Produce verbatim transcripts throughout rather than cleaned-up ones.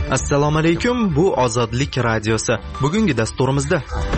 Assalomu alaykum, bu Ozodlik radiosi. Bugungi dasturimizda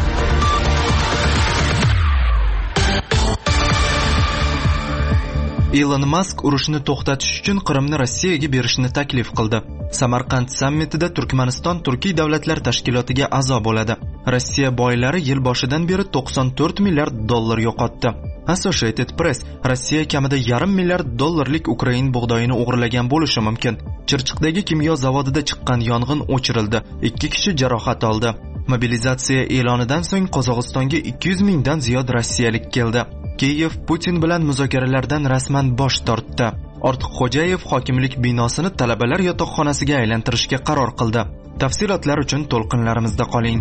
Elon Musk urushni to'xtatish uchun Qrimni Rossiyaga berishni taklif qildi. Samarqand sammitida Turkmaniston Turkiy davlatlar tashkilotiga a'zo bo'ladi. Rossiya boylari yil boshidan beri to'qson to'rt milliard dollar yo'qotdi. Associated Press: Rossiya kamida yarim milliard dollarlik Ukrain bug'doyini o'g'irlagan bo'lishi mumkin. Chirchiqdagi kimyo zavodida chiqqan yong'in o'chirildi. ikki kishi jarohat oldi. Mobilizatsiya e'lonidan so'ng Qozog'istonga ikki yuz mingdan ziyod rossiyalik keldi. Kiyev Putin bilan muzokaralardan rasman bosh tortdi. Ortiqxo'jayev hokimlik binosini talabalar yotoqxonasiga aylantirishga qaror qildi. Tafsilotlar uchun to'lqinlarimizda qoling.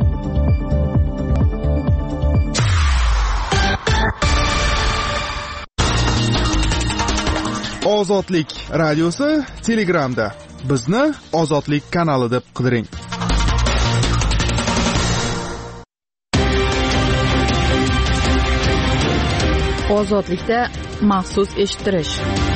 Ozodlik radiosi Telegramda. Bizni Ozodlik kanali deb qidiring. Ozodlikda maxsus eshittirish.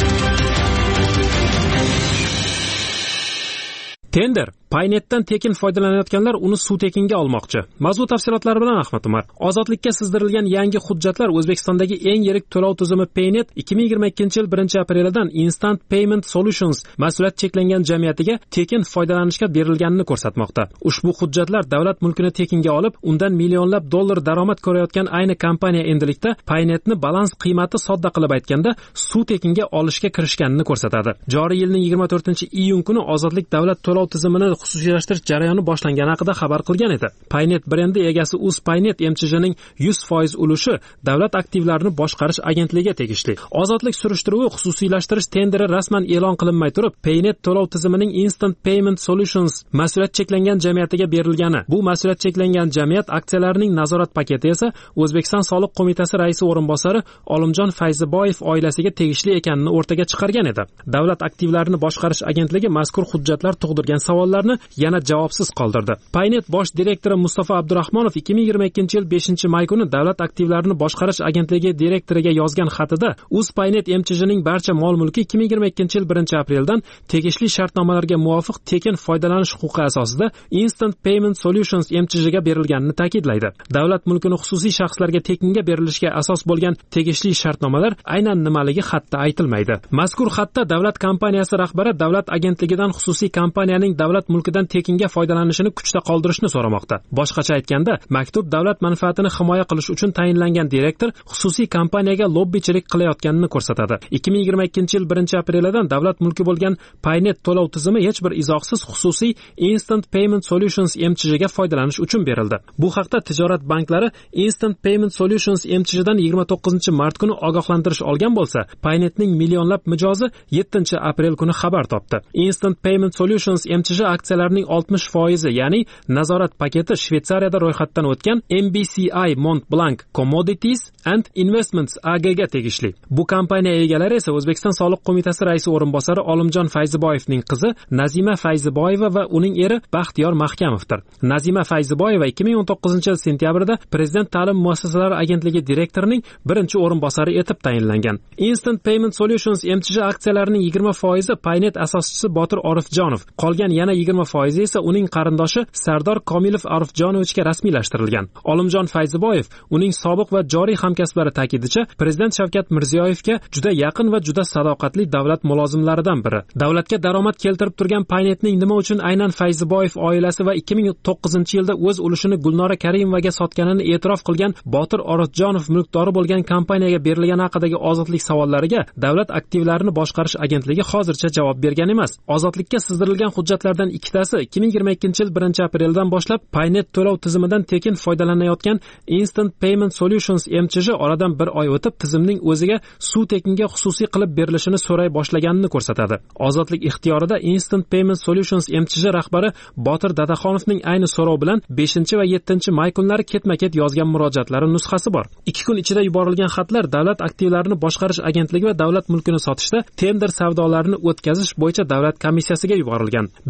Tender. Paynetdan tekin foydalanayotganlar uni suv tekinga olmoqchi. Mavzu tafsilotlari bilan Ahmad Umar. Ozodlikka sizdirilgan yangi hujjatlar O'zbekistondagi eng yirik to'lov tizimi Paynet ikki ming yigirma ikkinchi yil birinchi aprelidan Instant Payment Solutions mas'uliyat cheklangan jamiyatiga tekin foydalanishga berilganini ko'rsatmoqda. Ushbu hujjatlar davlat mulkini tekinga olib, undan millionlab dollar daromad ko'rayotgan ayni kompaniya endilikda Paynetni balans qiymati sodda qilib aytganda suv tekinga olishga kirishganini ko'rsatadi. Joriy yilning yigirma to'rtinchi iyun kuni Ozodlik davlat to'lov tizimini xususiylashtirish jarayoni boshlangani haqida xabar qilgan edi. Paynet brendi egasi U Z Paynet M Ch J'ning yuz foiz ulushi davlat aktivlarini boshqarish agentligiga tegishli. Ozodlik surishtiruvi xususiylashtirish tenderi rasman e'lon qilinmay turib, Paynet to'lov tizimining Instant Payment Solutions mas'uliyat cheklangan jamiyatiga berilgani. Bu mas'uliyat cheklangan jamiyat aksiyalarining nazorat paketi esa O'zbekiston Soliq qo'mitasi raisi o'rinbosari Olimjon Fayziboyev oilasiga tegishli ekanini o'rtaga chiqargan edi. Davlat aktivlarini boshqarish agentligi mazkur hujjatlar tug'dirgan savollarni yana javobsiz qoldirdi. Paynet bosh direktori Mustafa Abdurahmonov ikki ming yigirma ikkinchi yil beshinchi may kuni davlat aktivlarini boshqarish agentligi direktoriga yozgan xatida U Z Paynet M Ch J'ning barcha mol-mulki ikki ming yigirma ikkinchi yil birinchi apreldan tegishli shartnomalarga muvofiq tekin foydalanish huquqi asosida Instant Payment Solutions M Ch J'ga berilganini ta'kidlaydi. Davlat mulkini xususiy shaxslarga tekinga berilishiga asos bo'lgan tegishli shartnomalar aynan nimaligi xatda aytilmaydi. Mazkur xatda davlat kompaniyasi rahbari davlat agentligidan xususiy kompaniyaning davlat mulkidan tekinga foydalanishini kuchda qoldirishni so'ramoqda. Boshqacha aytganda, maktub davlat manfaatini himoya qilish uchun tayinlangan direktor xususiy kompaniyaga lobbichilik qilayotganini ko'rsatadi. ikki ming yigirma ikkinchi yil birinchi aprelidan davlat mulki bo'lgan Paynet to'lov tizimi hech bir izohsiz xususiy Instant Payment Solutions M Ch J'ga foydalanish uchun berildi. Bu haqda tijorat banklari Instant Payment Solutions M Ch J'dan yigirma to'qqizinchi mart kuni ogohlantirish olgan bo'lsa, Paynetning millionlab mijozi yettinchi aprel kuni xabar topdi. Instant Payment Solutions M Ch J aksiyalarining oltmish foizi, ya'ni nazorat paketi Shveysariyada ro'yxatdan o'tgan M B C I Mont Blanc Commodities and Investments A G ga tegishli. Bu kompaniya egalari esa O'zbekiston Soliq qo'mitasi raisi o'rinbosari Olimjon Fayziboyevning qizi Nazima Fayziboyeva va uning eri Baxtiyor Mahkamovdir. Nazima Fayziboyeva ikki ming o'n to'qqizinchi yil sentyabrida Prezident ta'lim muassasalari agentligi direktorining birinchi o'rinbosari etib tayinlangan. Instant Payment Solutions M Ch J aksiyalarining yigirma foizi Paynet asoschisi Botir Orifjonov, qolgan yana yigirma foizi esa uning qarindoshi Sardor Komilov Arifjonovichga rasmiylashtirilgan. Olimjon Fayziboyev uning sobiq va joriy hamkasblari ta'kidicha Prezident Shavkat Mirziyoyevga juda yaqin va juda sadoqatli davlat mulozimlaridan biri. Davlatga daromad keltirib turgan Paynetning nima uchun aynan Fayziboyev oilasi va ikki ming to'qqizinchi yilda o'z ulushini Gulnora Karimovaga sotganini e'tirof qilgan Botir Orifjonov mulkdori bo'lgan kompaniyaga berilgani haqidagi ozodlik savollariga davlat aktivlarini boshqarish agentligi hozircha javob bergan emas. Ozodlikka sizdirilgan hujjatlardan ikkitasi ikki ming yigirma ikkinchi yil birinchi apreldan boshlab Paynet to'lov tizimidan tekin foydalanayotgan Instant Payment Solutions M Ch J oradan bir oy o'tib tizimning o'ziga suv tekinga xususiy qilib berilishini so'ray boshlaganini ko'rsatadi. Ozodlik ixtiyorida Instant Payment Solutions M Ch J rahbari Botir Dadaxonovning ayni so'rov bilan beshinchi va yettinchi may kunlari ketma-ket yozgan murojaatlari nusxasi bor. ikki kun ichida yuborilgan xatlar davlat aktivlarini boshqarish agentligi va davlat mulkini sotishda tender savdolarini o'tkazish bo'yicha davlat komissiyasiga yuborilgan. beshinchi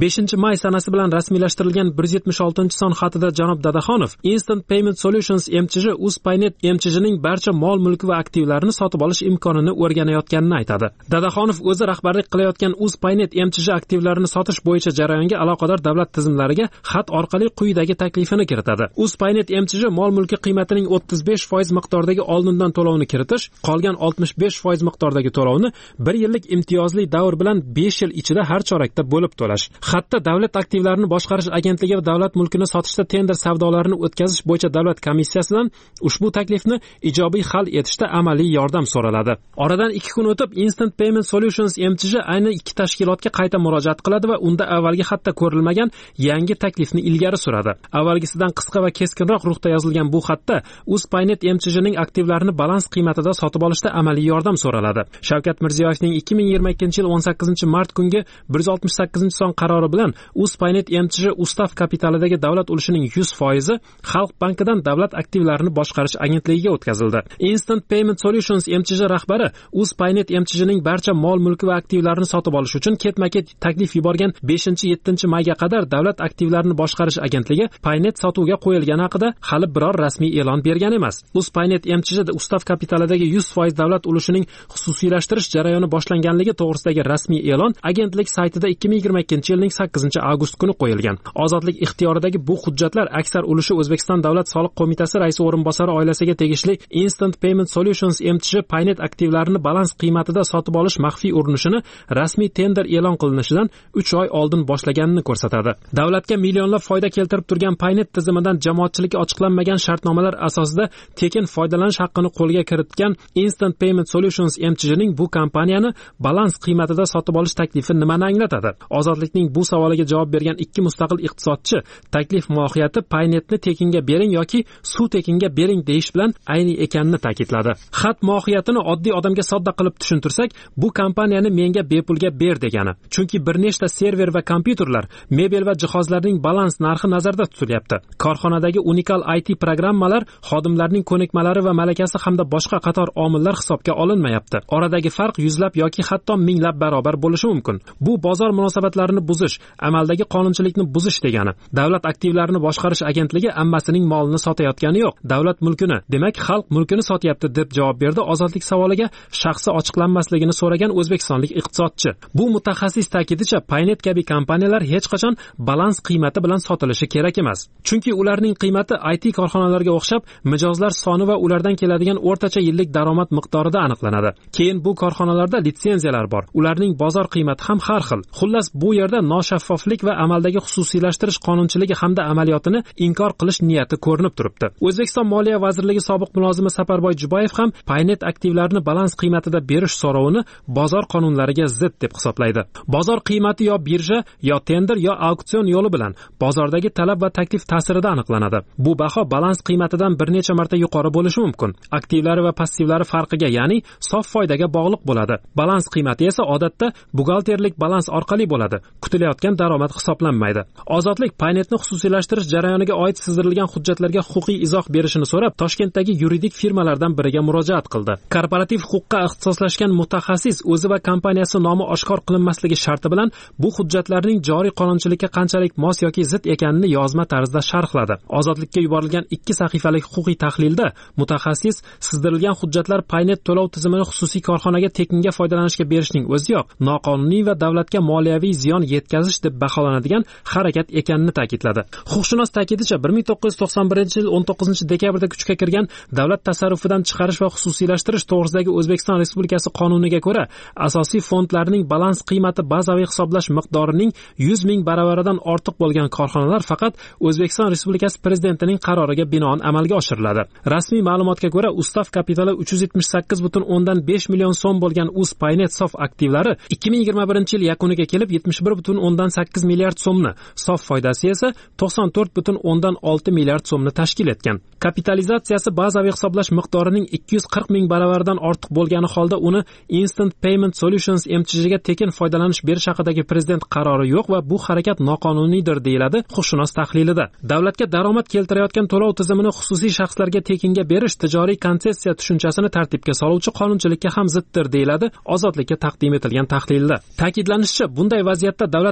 may sanasi bilan rasmiylashtirilgan bir yuz yetmish oltinchi son xatida janob Dadaxonov Instant Payment Solutions M Ch J UzPaynet M Ch Jning barcha mol mulki va aktivlarini sotib olish imkonini o'rganayotganini aytadi. Dadaxonov o'zi rahbarlik qilayotgan UzPaynet M Ch J aktivlarini sotish bo'yicha jarayonga aloqador davlat tizimlariga xat orqali quyidagi taklifini kiritadi. UzPaynet M Ch J mol mulki qiymatining o'ttiz besh foiz miqdoridagi oldindan to'lovni kiritish, qolgan oltmish besh foiz miqdordagi to'lovni bir yillik imtiyozli davr bilan besh yil ichida har chorakda bo'lib to'lash. Xatda davlat aktivlarini boshqarish agentligi va davlat mulkini sotishda tender savdolarini o'tkazish bo'yicha davlat komissiyasidan ushbu taklifni ijobiy hal etishda amaliy yordam so'raladi. Oradan ikki kun o'tib Instant Payment Solutions M Ch J ayni ikki tashkilotga qayta murojaat qiladi va unda avvalgi xatda ko'rilmagan yangi taklifni ilgari suradi. Avvalgisidan qisqa va keskinroq ruhda yozilgan bu xatda UzPaynet M Ch Jning aktivlarini balans qiymatida sotib olishda amaliy yordam so'raladi. Shavkat Mirziyoyevning ikki ming yigirma ikkinchi yil o'n sakkizinchi mart kungi bir yuz oltmish sakkizinchi son qarori bilan UzPaynet M Ch J Ustav kapitalidagi davlat ulushining yuz foizi Xalq bankidan davlat aktivlarini boshqarish agentligiga o'tkazildi. Instant Payment Solutions M Ch J rahbari UzPaynet M Ch Jning barcha mol mulki va aktivlarini sotib olish uchun ketma-ket taklif yuborgan beshinchi yettinchi mayga qadar davlat aktivlarini boshqarish agentligi Paynet sotuvga qo'yilgani haqida hali biror rasmiy e'lon bergan emas. UzPaynet M Ch J Ustav kapitalidagi yuz foiz davlat ulushining xususiylashtirish jarayoni boshlanganligi to'g'risidagi rasmiy e'lon agentlik saytida ikki ming yigirma ikkinchi yilning sakkizinchi avgust kuni qo'yilgan. Ozodlik ixtiyoridagi bu hujjatlar aksar ulushi O'zbekiston Davlat soliq qo'mitasi raisi o'rinbosari oilasiga tegishli Instant Payment Solutions M Ch J Paynet aktivlarini balans qiymatida sotib olish maxfiy urinishini rasmiy tender e'lon qilinishidan uch oy oldin boshlaganini ko'rsatadi. Davlatga millionlab foyda keltirib turgan Paynet tizimidan jamoatchilikka ochiqlanmagan shartnomalar asosida tekin foydalanish haqqini qo'lga kiritgan Instant Payment Solutions M Ch Jning bu kompaniyani balans qiymatida sotib olish taklifi nimani anglatadi? Ozodlikning bu savoliga javob bergan ikki mustaqil iqtisodchi taklif mohiyati Paynetni tekinga bering yoki suv tekinga bering deyish bilan ayni ekanini ta'kidladi. Xat mohiyatini oddiy odamga sodda qilib tushuntirsak, bu kompaniyani menga bepulga ber degani. Chunki bir nechta server va kompyuterlar, mebel va jihozlarning balans narxi nazarda tutilyapti. Korxonadagi unikal I T programmalar, xodimlarning ko'nikmalari va malakasi hamda boshqa qator omillar hisobga olinmayapti. Oradagi farq yuzlab yoki hatto minglab barobar bo'lishi mumkin. Bu bozor munosabatlarini buzish, amaldagi qonunchilikni buzish degani. Davlat aktivlarini boshqarish agentligi ammasining molini sotayotgani yo'q, davlat mulkini, demak xalq mulkini sotyapti deb javob berdi ozodlik savoliga shaxsi ochiqlanmasligini so'ragan o'zbekistonlik iqtisodchi. Bu mutaxassis ta'kidicha Paynet kabi kompaniyalar hech qachon balans qiymati bilan sotilishi kerak emas. Chunki ularning qiymati I T korxonalarga o'xshab mijozlar soni va ulardan keladigan o'rtacha yillik daromad miqdorida aniqlanadi. Keyin bu korxonalarda litsenziyalar bor. Ularning bozor qiymati ham har xil. Xullas bu yerda noshaffoflik va amaldagi xususiylashtirish qonunchiligi hamda amaliyotini inkor qilish niyati ko'rinib turibdi. O'zbekiston Moliya vazirligi sobiq mulozimi Saparboy Jubayev ham Paynet aktivlarini balans qiymatida berish so'rovini bozor qonunlariga zid deb hisoblaydi. Bozor qiymati yo birja, yo tender, yo auksion yo'li bilan bozordagi talab va taklif ta'sirida aniqlanadi. Bu baho balans qiymatidan bir necha marta yuqori bo'lishi mumkin. Aktivlari va passivlari farqiga, ya'ni sof foydaga bog'liq bo'ladi. Balans qiymati esa odatda buxgalterlik balans orqali bo'ladi. Kutilayotgan daromad hisoblanmaydi. Ozodlik Paynetni xususiylashtirish jarayoniga oid sizdirilgan hujjatlarga huquqiy izoh berishini so'rab Toshkentdagi yuridik firmalardan biriga murojaat qildi. Korporativ huquqqa ixtisoslashgan mutaxassis o'zi va kompaniyasi nomi oshkor qilinmasligi sharti bilan bu hujjatlarning joriy qonunchilikka qanchalik mos yoki zid ekanini yozma tarzda sharhladi. Ozodlikka yuborilgan ikki sahifalik huquqiy tahlilda mutaxassis sizdirilgan hujjatlar Paynet to'lov tizimini xususiy korxonaga tekinga foydalanishga berishning o'zi yo'q, noqonuniy va davlatga moliyaviy ziyon yetkazish deb baholanadigan harakat ekanini ta'kidladi. Huquqshunos ta'kidicha bir ming to'qqiz yuz to'qson birinchi yil o'n to'qqizinchi dekabrda kuchga kirgan davlat tasarrufidan chiqarish va xususiylashtirish to'g'risidagi O'zbekiston Respublikasi qonuniga ko'ra asosiy fondlarning balans qiymati bazaviy hisoblash miqdorining yuz ming baravaridan ortiq bo'lgan korxonalar faqat O'zbekiston Respublikasi prezidentining qaroriga binoan amalga oshiriladi. Rasmiy ma'lumotga ko'ra Ustav kapitali uch yuz yetmish sakkiz butun o'ndan besh million so'm bo'lgan UzPaynet sof aktivlari ikki ming yigirma birinchi yil yakuniga kelib yetmish bir butun o'ndan sakkiz milliard so'mni, sof foydasi esa to'qson to'rt butun o'ndan olti milliard so'mni tashkil etgan. Kapitalizatsiyasi bazaviy hisoblash miqdorining ikki yuz qirq ming baravaridan ortiq bo'lgani holda uni Instant Payment Solutions M Ch Jga tekin foydalanish berish haqidagi prezident qarori yo'q va bu harakat noqonuniydir deyiladi huquqshunos tahlilida. Davlatga daromad keltirayotgan to'lov tizimini xususiy shaxslarga tekinga berish tijoriy konsessiya tushunchasini tartibga soluvchi qonunchilikka ham ziddir deyiladi Ozodlikka taqdim etilgan tahlilda. Ta'kidlanishicha, bunday vaziyatda davlat manfaati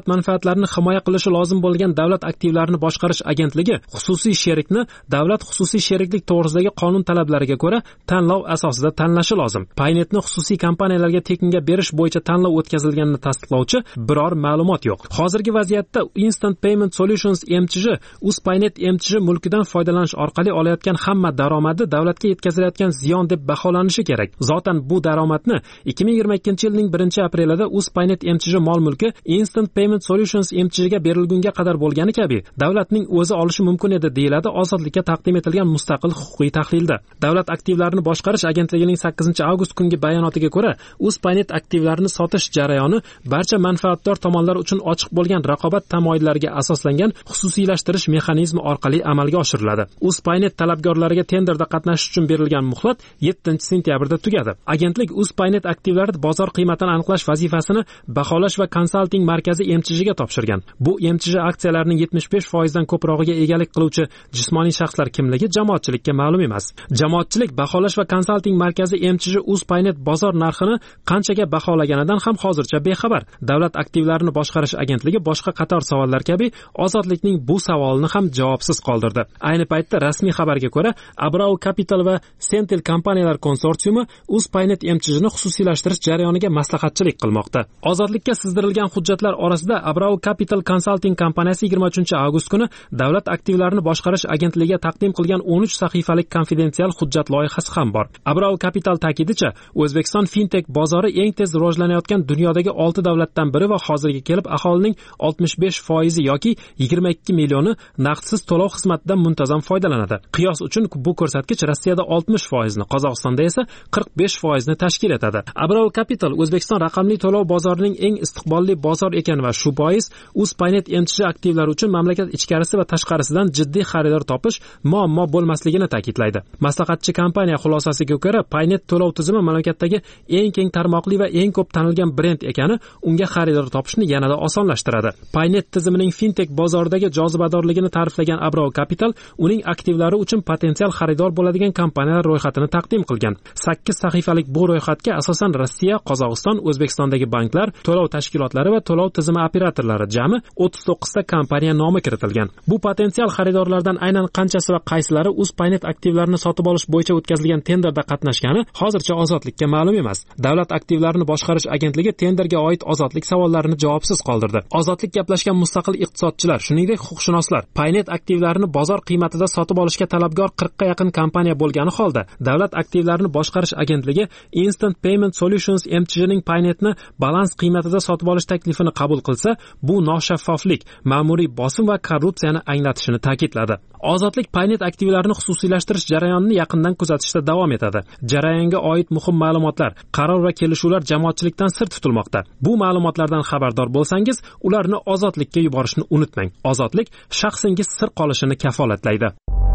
manfaatlarini himoya qilishi lozim bo'lgan davlat aktivlarini boshqarish agentligi xususiy sherikni davlat xususiy sheriklik to'g'risidagi qonun talablariga ko'ra tanlov asosida tanlashi lozim. Paynetni xususiy kompaniyalarga tekinga berish bo'yicha tanlov o'tkazilganini tasdiqlovchi biror ma'lumot yo'q. Hozirgi vaziyatda Instant Payment Solutions M T J Uspaynet M T J mulkidan foydalanish orqali olayotgan hamma daromadi davlatga yetkazilayotgan ziyon deb baholanishi kerak. Zotan bu daromadni ikki ming yigirma ikkinchi yilning birinchi aprelida Uspaynet M T J mol mulki Instant Payment Solutions M T J ga berilgunga qadar bo'lgani kabi davlatning o'zi olishi mumkin edi, deyiladi Ozodlikka taqdim etilgan mustaqil huquqiy tahlilda. Davlat aktivlarini boshqarish agentligining sakkizinchi avgust kungi bayonotiga ko'ra, Uspaynet aktivlarini sotish jarayoni barcha manfaatdor tomonlar uchun ochiq bo'lgan raqobat tamoyillariga asoslangan xususiylashtirish mexanizmi orqali amalga oshiriladi. Uspaynet talabgorlariga tenderda qatnashish uchun berilgan muhlat yettinchi sentyabrda tugadi. Agentlik Uspaynet aktivlari bozor qiymatini aniqlash vazifasini baholash va konsalting markazi M T J ga topshirgan. Bu M T J aksiyalarining yetmish besh foiz dan ko'prog'iga egalik qiluvchi jismoniy shaxslar kimligi jamoatchilikka ma'lum emas. Jamoatchilik baholash va konsalting markazi M T J Uspaynet bozor narxini qanchaga baholaganidan ham hozircha bexabar. Davlat aktivlarini boshqarish agentligi boshqa qator savollar kabi Ozodlikning bu savolini ham javobsiz qoldirdi. Ayni paytda rasmiy xabarga ko'ra, Abrau Capital va Sentel kompaniyalar konsorsiumi Uspaynet M T Jni xususiylashtirish jarayoniga maslahatchilik qilmoqda. Ozodlikka sizdirilgan hujjatlar orasida Abrau Capital Consulting kompaniyasi yigirma uchinchi avgust kuni davlat aktivlarini boshqarish agentligiga taqdim qilgan o'n uch sahifalik konfidensial hujjat loyihasi ham bor. Abrau Capital ta'kidicha, O'zbekiston fintech bozori eng tez rivojlanayotgan dunyodagi olti davlatdan biri va hozirga kelib aholining oltmish besh foizi yoki yigirma ikki millioni naqdsiz to'lov xizmatidan muntazam foydalanadi. Qiyos uchun bu ko'rsatkich Rossiyada oltmish foizni, Qozog'istonda esa qirq besh foizni tashkil etadi. Abrau Capital O'zbekiston raqamli to'lov bozorining eng istiqbolli bozor ekan va shu bois Uspaynet M T J aktivlari uchun mamlakat ichkarisi va tashqarisidan jiddiy xaridor topish muammo bo'lmasligini ta'kidlaydi. Maslahatchi kompaniya xulosasiga ko'ra, Paynet to'lov tizimi mamlakatdagi eng keng tarmoqli va eng ko'p tanilgan brend ekani unga xaridor topishni yanada osonlashtiradi. Paynet tizimining fintech bozoridagi jozibadorligini ta'riflagan Abrau Capital uning aktivlari uchun potensial xaridor bo'ladigan kompaniyalar ro'yxatini taqdim qilgan. sakkiz sahifalik bu ro'yxatga asosan Rossiya, Qozog'iston, O'zbekistondagi banklar, to'lov tashkilotlari va to'lov tizimi operatorlari jami o'ttiz to'qqizta kompaniya nomi kiritilgan. Bu potensial xaridorlardan aynan qanchasi va qaysilari Uspaynet aktivlarini sotib olish bo'yicha o'tkazilgan tenderda qatnashgani hozircha Ozodlikka ma'lum emas. Davlat aktivlarini boshqarish agentligi tenderga oid Ozodlik savollarini javobsiz qoldirdi. Ozodlik gaplashgan mustaqil iqtisodchilar, shuningdek huquqshunoslar, Paynet aktivlarini bozor qiymatida sotib olishga talabgor qirqqa yaqin kompaniya bo'lgani holda, davlat aktivlarini boshqarish agentligi Instant Payment Solutions M T Jning Paynetni balans qiymatida sotib olish taklifini qabul qilsa, bu noshaffoflik, ma'muriy bosim va korrupsiyani anglatishini ta'kidladi. Ozodlik Paynet aktivlarini xususiylashtirish jarayonini yaqindan kuzatishda davom etadi. Jarayonga oid muhim ma'lumotlar, qaror va kelishuvlar jamoatchilikdan sir tutilmoqda. Bu ma'lumotlardan xabardor bo'lsangiz, ularni Ozodlikka yuborishni unutmang. Ozodlik shaxsingiz sir qolishini kafolatlaydi.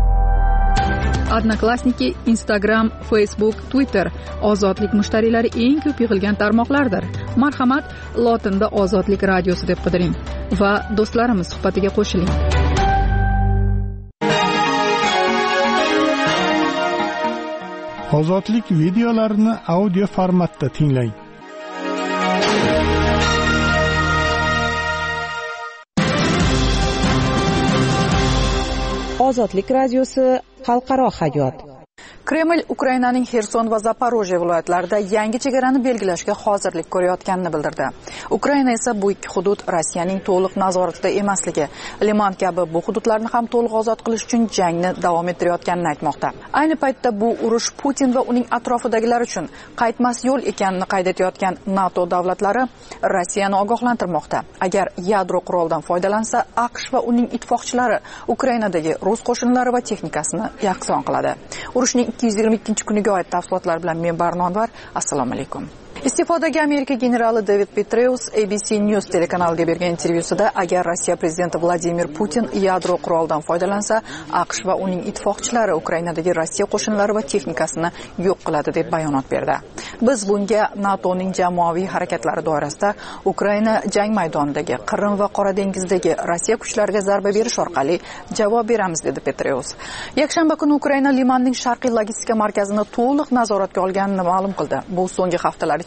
Odnoklassniki, Instagram, Facebook, Twitter Ozodlik mushtariylari eng ko'p yig'ilgan tarmoqlardir. Marhamat, lotinda Ozodlik radiosi deb qidiring va do'stlarimiz suhbatiga qo'shiling. Ozodlik videolarini audio formatda tinglang. Ozodlik radiosi xalqaro hayot. Kreml Ukrainaning Xerson va Zaporojye viloyatlarida yangi chegarani belgilashga hozirlik ko'rayotganini bildirdi. Ukraina esa bu ikki hudud Rossiyaning to'liq nazoratida emasligi, Liman kabi bu hududlarni ham to'liq ozod qilish uchun jangni davom ettirayotganini aytmoqda. Ayni paytda bu urush Putin va uning atrofidagilar uchun qaytmas yo'l ekanini qayd etayotgan NATO davlatlari Rossiyani ogohlantirmoqda. Agar yadro quroldan foydalansa, AQSh va uning ittifoqchilari Ukrainadagi rus qo'shinlari va texnikasini yakson qiladi. Urushning ikki yuz yigirma ikkinchi kuniga oid tafsilotlar bilan men Barno Anvar. Assalomu alaykum. Iste'fodagi Amerika generali David Petraeus A B C News telekanaliga bergan intervyusida agar Rossiya prezidenti Vladimir Putin yadro quroldan foydalansa, AQSh va uning ittifoqchilari Ukrainadagi Rossiya qo'shinlari va texnikasini yo'q qiladi deb bayonot berdi. Biz bunga NATOning jamoaviy harakatlari doirasida Ukraina jang maydonidagi Qrim va Qora dengizdagi Rossiya kuchlariga zarba berish orqali javob beramiz, dedi Petraeus. Yakshanba kuni Ukraina Limanning sharqiy logistika markazini to'liq nazoratga olganini ma'lum qildi. Bu so'nggi haftalar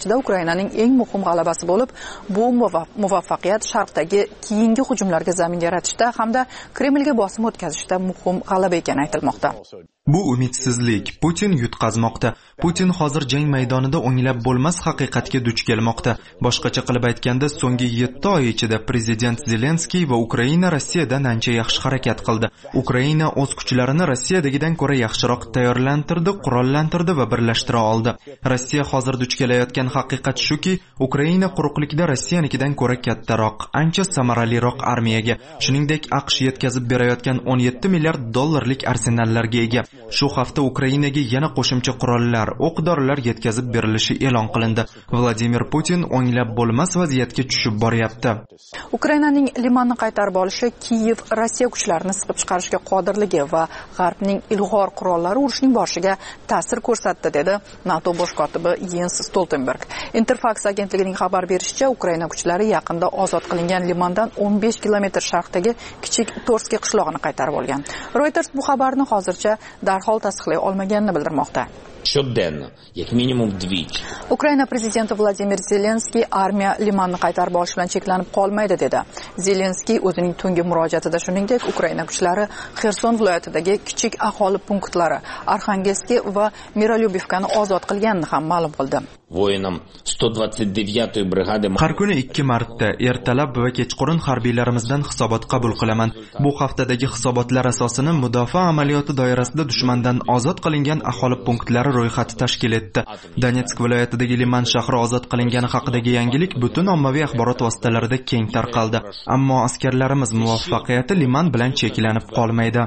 ichida Ukrainaning eng muhim g'alabasi bo'lib, bu muvaffaqiyat Sharqdagi keyingi hujumlarga zamin yaratishda hamda Kremlga bosim o'tkazishda muhim g'alaba ekani aytilmoqda. Bu umidsizlik Putin yutqazmoqda. Putin hozir jang maydonida o'nglab bo'lmas haqiqatga duch kelmoqda. Boshqacha qilib aytganda, so'nggi yetti oy ichida prezident Zelenskiy va Ukraina Rossiyadan ancha yaxshi harakat qildi. Ukraina o'z kuchlarini Rossiyadagidan ko'ra yaxshiroq tayyorlantirdi, qurollantirdi va birlashtira oldi. Rossiya hozir duch kelayotgan haqiqat shuki, Ukraina quruqlikda Rossiyanikidan ko'ra kattaroq, ancha samaraliroq armiyaga, shuningdek AQSh yetkazib berayotgan o'n yetti milliard dollarlik arsenallarga ega. Shu hafta Ukrainaga yana qo'shimcha qurollar, o'q-dorilar yetkazib berilishi e'lon qilindi. Vladimir Putin o'nglab bo'lmas vaziyatga tushib boryapti. Ukrainaning Limanni qaytarib olishi Kiyev Rossiya kuchlarini siqib chiqarishga qodirligi va G'arbning ilg'or qurollari urushning boshiga ta'sir ko'rsatdi, dedi NATO bosh kotibi Jens Stoltenberg. Interfax agentligining xabar berishicha, Ukraina kuchlari yaqinda ozod qilingan Limandan o'n besh kilometr sharqdagi kichik Torskiy qishlog'ini qaytarib olgan. Reuters bu xabarni hozircha darhol tasdiqlay olmaganini bildirmoqda. Щоденно, як мінімум двічі. Ukraina prezidenti Vladimir Zelenskiy armiya Limanni qaytarib olish bilan cheklanib qolmaydi, dedi. Zelenskiy o'zining tungi murojaatida shuningdek Ukraina kuchlari Xerson viloyatidagi kichik aholi punktlari Arxangelskiy va Mirolyubivkani ozod qilganini ham ma'lum qildi. Voyinam sto двадцать девятой brigada har kuni ikki marta ertalab va kechqurun harbiylarimizdan hisobot qabul qilaman. Bu haftadagi hisobotlar asosini mudofaa amaliyoti doirasida dushmandan ozod qilingan aholi punktlari ro'yxati tashkil etdi. Donetsk viloyatidagi Liman shahri ozod qilingani haqidagi yangilik butun ommaviy axborot vositalarida keng tarqaldi. Ammo askarlarimiz muvaffaqiyati Liman bilan cheklanib qolmaydi.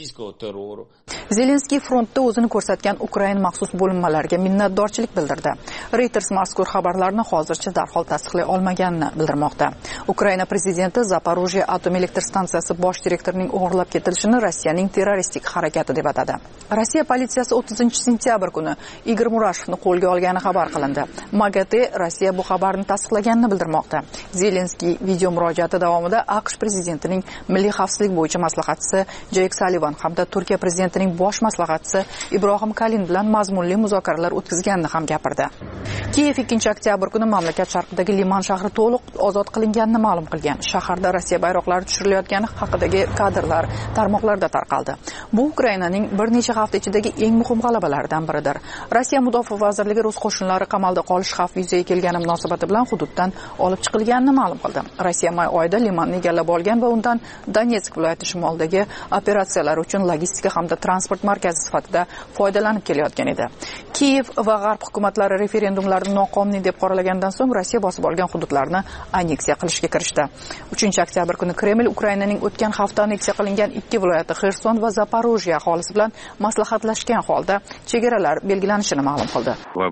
Zelenskiy frontda o'zini ko'rsatgan Ukraina maxsus bo'linmalariga minnatdorchilik bildirdi. Reuters mazkur xabarlarni hozircha darhol tasdiqlay olmaganini bildirmoqda. Ukraina prezidenti Zaporojye atom elektr stansiyasi bosh direktorining o'g'irlab ketilishini Rossiyaning terroristik harakati deb atadi. Rossiya politsiyasi o'ttizinchi sentyabr kuni Igor Murashevni qo'lga olgani xabar qilindi. MAGATE Rossiya bu xabarni tasdiqlaganini bildirmoqda. Zelenskiy video murojaati davomida AQSh prezidentining milliy xavfsizlik bo'yicha maslahatchisi Jake Sullivan hamda Turkiya prezidentining bosh maslahatchisi Ibrohim Kalin bilan mazmunli muzokaralar o'tkazganini ham gapirdi. Kiyev ikkinchi oktyabr kuni mamlakat sharqidagi Liman shahri to'liq ozod qilinganini ma'lum qilgan. Shaharda Rossiya bayroqlari tushirilayotgani haqidagi kadrlar tarmoqlarda tarqaldi. Bu Ukrainaning bir necha hafta ichidagi eng muhim g'alabalaridan biridir. Rossiya mudofaa vazirligi rus qo'shinlari qamalda qolish xavfi yuzaga kelgani munosabati bilan hududdan olib chiqilganini ma'lum qildi. Rossiya may oyida Limanni egallab olgan va undan Donetsk viloyati shimolidagi operatsiyalar uchun logistika hamda transport markazi sifatida foydalanib kelayotgan edi. Kiyev va G'arb hukumatlari referendumlarni noqonuniy deb qoralagandan so'ng Rossiya bosib olgan hududlarni anneksiya qilishga kirishdi. uchinchi oktyabr kuni Kreml Ukrainaning o'tgan hafta anneksiya qilingan ikki viloyati Xerson va Zaporojye aholisi bilan maslahatlashgan holda chegaralar belgilanishini ma'lum qildi.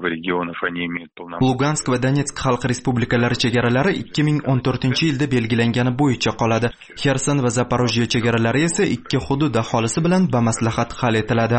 Lugansk va Donetsk xalq respublikalari chegaralari ikki ming o'n to'rtinchi yilda belgilangani bo'yicha qoladi. Xerson va Zaporojye chegaralari esa ikki hudud aholisi bilan bamaslahat hal etiladi.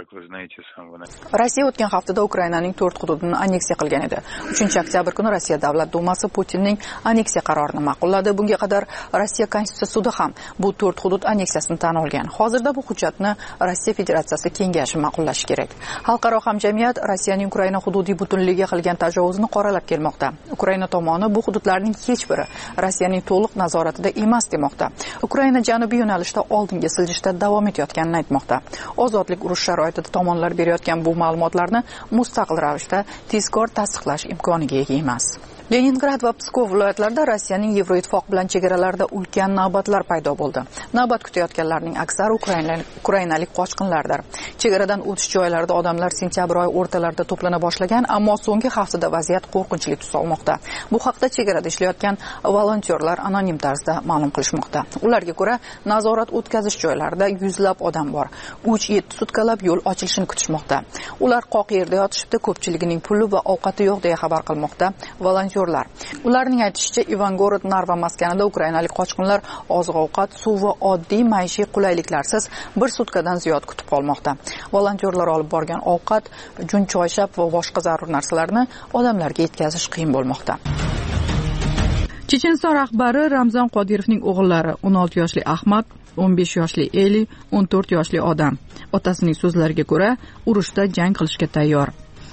Rossiya o'tgan haftada Ukrainaning to'rt hududini anneksiya qilgan edi. uchinchi oktyabr kuni Rossiya Davlat dumasi Putinning anneksiya qarorini ma'qulladi. Bunga qadar Rossiya Konstitutsiya sudi ham bu to'rt hudud anneksiyasini tan olgan. Hozirda bu hujjatni Rossiya Federatsiyasi kengashi ma'qullashi kerak. Xalqaro hamjamiyat Rossiyaning Ukraina hududiy butunligiga qilgan tajovuzini qoralab kelmoqda. Ukraina tomoni bu hududlarning hech biri Rossiyaning to'liq nazoratida emas demoqda. Ukraina janubiy yo'nalishda oldinga siljishda davom etayotganini aytmoqda. Ozodlik urush sharoitida tomonlar berayotgan bu ma'lumotlarni mustaqil ravishda tezkor tasdiqlash imkoniga ega emas. Leningrad va Pskov viloyatlarida Rossiyaning Yevroittifoq bilan chegaralarida ulkan navbatlar paydo bo'ldi. Navbat kutayotganlarning aksari ukrainalik, ukrainalik qochqinlardir. Chegaradan o'tish joylarida odamlar sentyabr oyi o'rtalarida to'plana boshlagan, ammo so'nggi haftada vaziyat qo'rqinchli tus olmoqda. Bu haqda chegarada ishlayotgan volontyorlar anonim tarzda ma'lum qilishmoqda. Ularga ko'ra, nazorat o'tkazish joylarida yuzlab odam bor. uch yetti sutkalab yo'l ochilishini kutishmoqda. Ular qoq yerda yotishibdi, ko'pchiligining puli va ovqati yo'q deya xabar qilmoqda. Volontyorlar. Ularning aytishicha, Ivangorod Narva maskanida ukrainalik qochqinlar oziq-ovqat, suv va oddiy maishiy qulayliklarsiz bir sutkadan ziyod kutib qolmoqda. Volontyorlar olib borgan ovqat, jun choyshab va boshqa zarur narsalarni odamlarga yetkazish qiyin bo'lmoqda. Checheniston rahbari Ramzan Qodirovning o'g'illari o'n olti yoshli Ahmad, o'n besh yoshli Eli, o'n to'rt yoshli odam. Otasining so'zlariga ko'ra, urushda jang qilishga tayyor.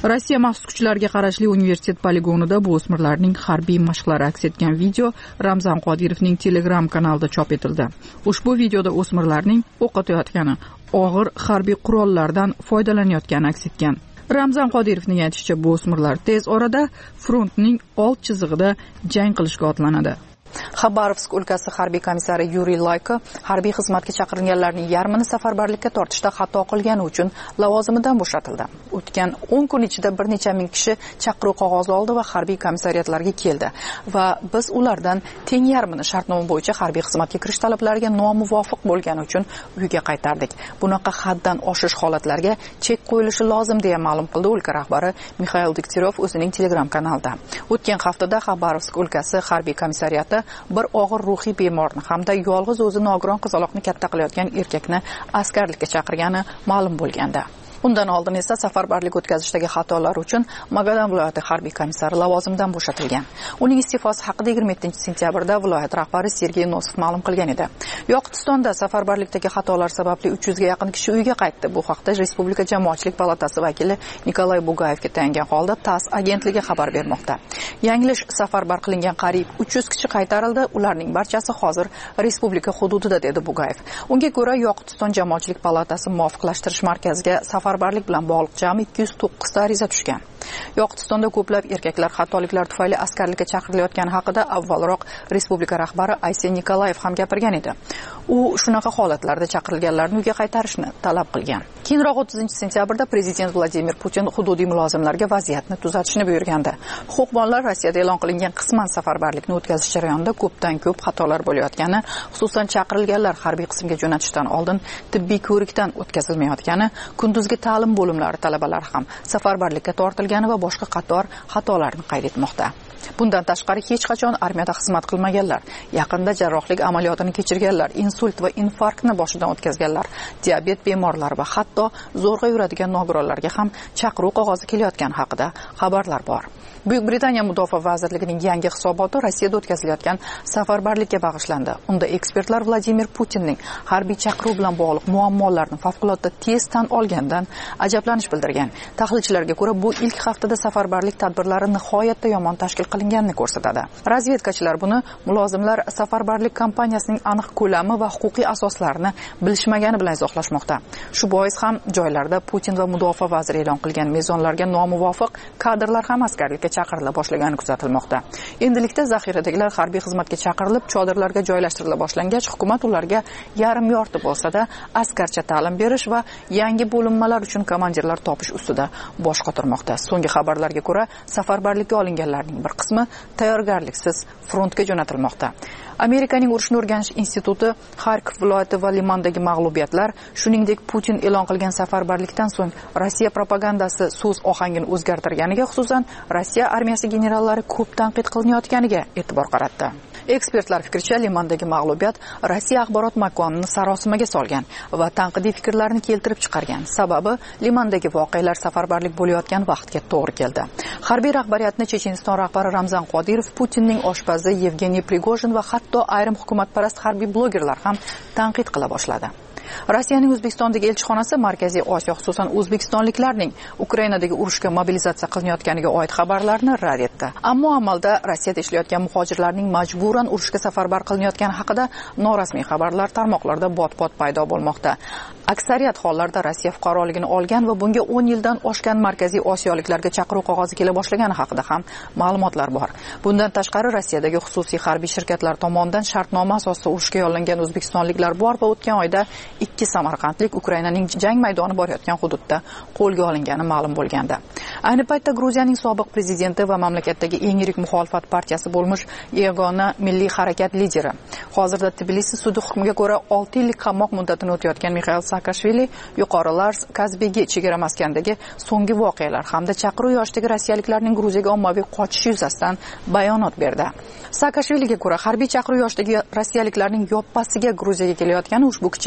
Rossiya maxsus kuchlarga qarashli universitet poligonida bu o'smirlarning harbiy mashqlari aks etgan video Ramzan Qodirovning Telegram kanalida chop etildi. Ushbu videoda o'smirlarning o'q otayotgani, og'ir harbiy qurollardan foydalanayotgani aks etgan. Ramzan Qodirovning aytishicha, bu o'smirlar tez orada frontning old chizig'ida jang qilishga otlanadi. Xabarovsk o'lkasi harbiy komissari Yuriy Layko harbiy xizmatga chaqirilganlarning yarmini safarbarlikka tortishda xato qilgani uchun lavozimidan bo'shatildi. O'tgan o'n kun ichida bir necha ming kishi chaqiruv qog'ozi oldi va harbiy komissariyatlarga keldi va biz ulardan teng yarmini shartnoma bo'yicha harbiy xizmatga kirish talablariga nomuvofiq bo'lgani uchun uyga qaytardik. Bunaqa haddan oshish holatlarga chek qo'yilishi lozim deya ma'lum qildi o'lka rahbari Mikhail Degtyaryov o'zining Telegram kanalida. O'tgan haftada Xabarovsk o'lkasi harbiy komissariyati bir og'ir ruhiy bemorni hamda yolg'iz o'zi nogiron qizaloqni katta qilayotgan erkakni askarlikka chaqirgani ma'lum bo'lgandi. Undan oldin esa safarbarlik o'tkazishdagi xatolar uchun Magadan viloyati harbiy komissari lavozimidan bo'shatilgan. Uning iste'fosi haqida yigirma yettinchi sentyabrda viloyat rahbari Sergey Nosov ma'lum qilgan edi. Yoqutistonda safarbarlikdagi xatolar sababli uch yuzga yaqin kishi uyga qaytdi. Bu haqda Respublika jamoatchilik palatasi vakili Nikolay Bugayevga tayangan holda TASS agentligi xabar bermoqda. Yanglish safarbar qilingan qariyb uch yuz kishi qaytarildi. Ularning barchasi hozir respublika hududida, dedi Bugayev. Unga ko'ra, Yoqutiston jamoatchilik palatasi muvofiqlashtirish markaziga safarbarlik bilan bog'liq jami ikki yuz to'qqiz ta ariza tushgan. Yoqutistonda ko'plab erkaklar xatoliklar tufayli askarlikka chaqirilayotgani haqida avvalroq respublika rahbari Aysey Nikolayev ham gapirgan edi. U shunaqa holatlarda chaqirilganlarni uyga qaytarishni talab qilgan. Keyinroq o'ttizinchi sentyabrda prezident Vladimir Putin hududiy mulozimlarga vaziyatni tuzatishni buyurgandi. Huquqbonlar Rossiyada e'lon qilingan qisman safarbarlikni o'tkazish jarayonida ko'pdan ko'p xatolar bo'layotgani, xususan chaqirilganlar harbiy qismga jo'natishdan oldin tibbiy ko'rikdan o'tkazilmayotgani, kunduzgi ta'lim bo'limlari talabalari ham safarbarlikka tortilgani va boshqa qator xatolarni qayd etmoqda. Bundan tashqari hech qachon armiyada xizmat qilmaganlar, yaqinda jarrohlik amaliyotini kechirganlar, insult va infarktni boshidan o'tkazganlar, diabet bemorlari va hatto zo'rg'a yuradigan nogironlarga ham chaqiruv qog'ozi kelayotgani haqida xabarlar bor. Buyuk Britaniya Mudofaa vazirligining yangi hisoboti Rossiyada o'tkazilgan safarbarlikka bag'ishlandi. Unda ekspertlar Vladimir Putinning harbiy chaqiruv bilan bog'liq muammolarni favqulodda tez tan olgandan ajablanish bildirgan. Tahlilchilarga ko'ra, bu ilk haftada safarbarlik tadbirlari nihoyatda yomon tashkil qilinganini ko'rsatadi. Razvedkachilar buni mulozimlar safarbarlik kampaniyasining aniq ko'lami va huquqiy asoslarini bilishmagani bilan izohlashmoqda. Shu bois ham joylarda Putin va mudofaa vaziri e'lon qilgan mezonlarga nomuvofiq kadrlar ham askarlikka chaqirila boshlagani kuzatilmoqda. Endilikda zaxiradagilar harbiy xizmatga chaqirilib, chodirlarga joylashtirila boshlangach, hukumat ularga yarim yorti bo'lsa-da askarcha ta'lim berish va yangi bo'linmalar uchun komandirlar topish ustida bosh qotirmoqda. So'nggi xabarlarga ko'ra, safarbarlikka olinganlarning bir qismi tayyorgarliksiz frontga jo'natilmoqda. Amerikaning urushni o'rganish instituti Xarkov viloyati va Limandagi mag'lubiyatlar, shuningdek Putin e'lon qilgan safarbarlikdan so'ng Rossiya propagandasi so'z ohangini o'zgartirganiga, xususan Rossiya armiyasi generallari ko'p tanqid qilinayotganiga e'tibor qaratdi. Ekspertlar fikricha, Limandagi mag'lubiyat Rossiya axborot makonini sarosimaga solgan va tanqidiy fikrlarni keltirib chiqargan. Sababi, Limandagi voqealar safarbarlik bo'layotgan vaqtga to'g'ri keldi. Harbiy rahbariyatni Checheniston rahbari Ramzan Qodirov, Putinning oshpazi Yevgeniy Prigojin va hatto ayrim hukumatparast harbiy blogerlar ham tanqid qila boshladi. Rossiyaning O'zbekistondagi elchixonasi Markaziy Osiyo, xususan o'zbekistonliklarning Ukrainadagi urushga mobilizatsiya qilinayotganiga oid xabarlarni rad etdi. Ammo amalda Rossiyada ishlayotgan muhojirlarning majburan urushga safarbar qilinayotgani haqida norasmiy xabarlar tarmoqlarda bot-bot paydo bo'lmoqda. Aksariyat hollarda Rossiya fuqaroligini olgan va bunga o'n yildan oshgan Markaziy Osiyoliklarga chaqiruv qog'ozi kela boshlagani haqida ham ma'lumotlar bor. Bundan tashqari Rossiyadagi xususiy harbiy shirkatlar tomonidan shartnoma asosida urushga yollangan o'zbekistonliklar bor va o'tgan oyda ikki samarqandlik Ukrainaning jang maydoni borayotgan hududda qo'lga olingani ma'lum bo'lgandi. Ayni paytda Gruziyaning sobiq prezidenti va mamlakatdagi eng yirik muxolifat partiyasi bo'lmish Yagona Milliy harakat lideri, hozirda Tbilisi sudi hukmiga ko'ra olti yillik qamoq muddatini o'tayotgan Mixail Saakashvili yuqori Lars Kazbegi chegara maskandagi so'nggi voqealar hamda chaqiruv yoshidagi rossiyaliklarning Gruziyaga ommaviy qochishi yuzasidan bayonot berdi. Saakashviliga ko'ra, harbiy chaqiruv yoshidagi rossiyaliklarning yoppasiga Gruziyaga kelayotgani ushbu kichik mamlakat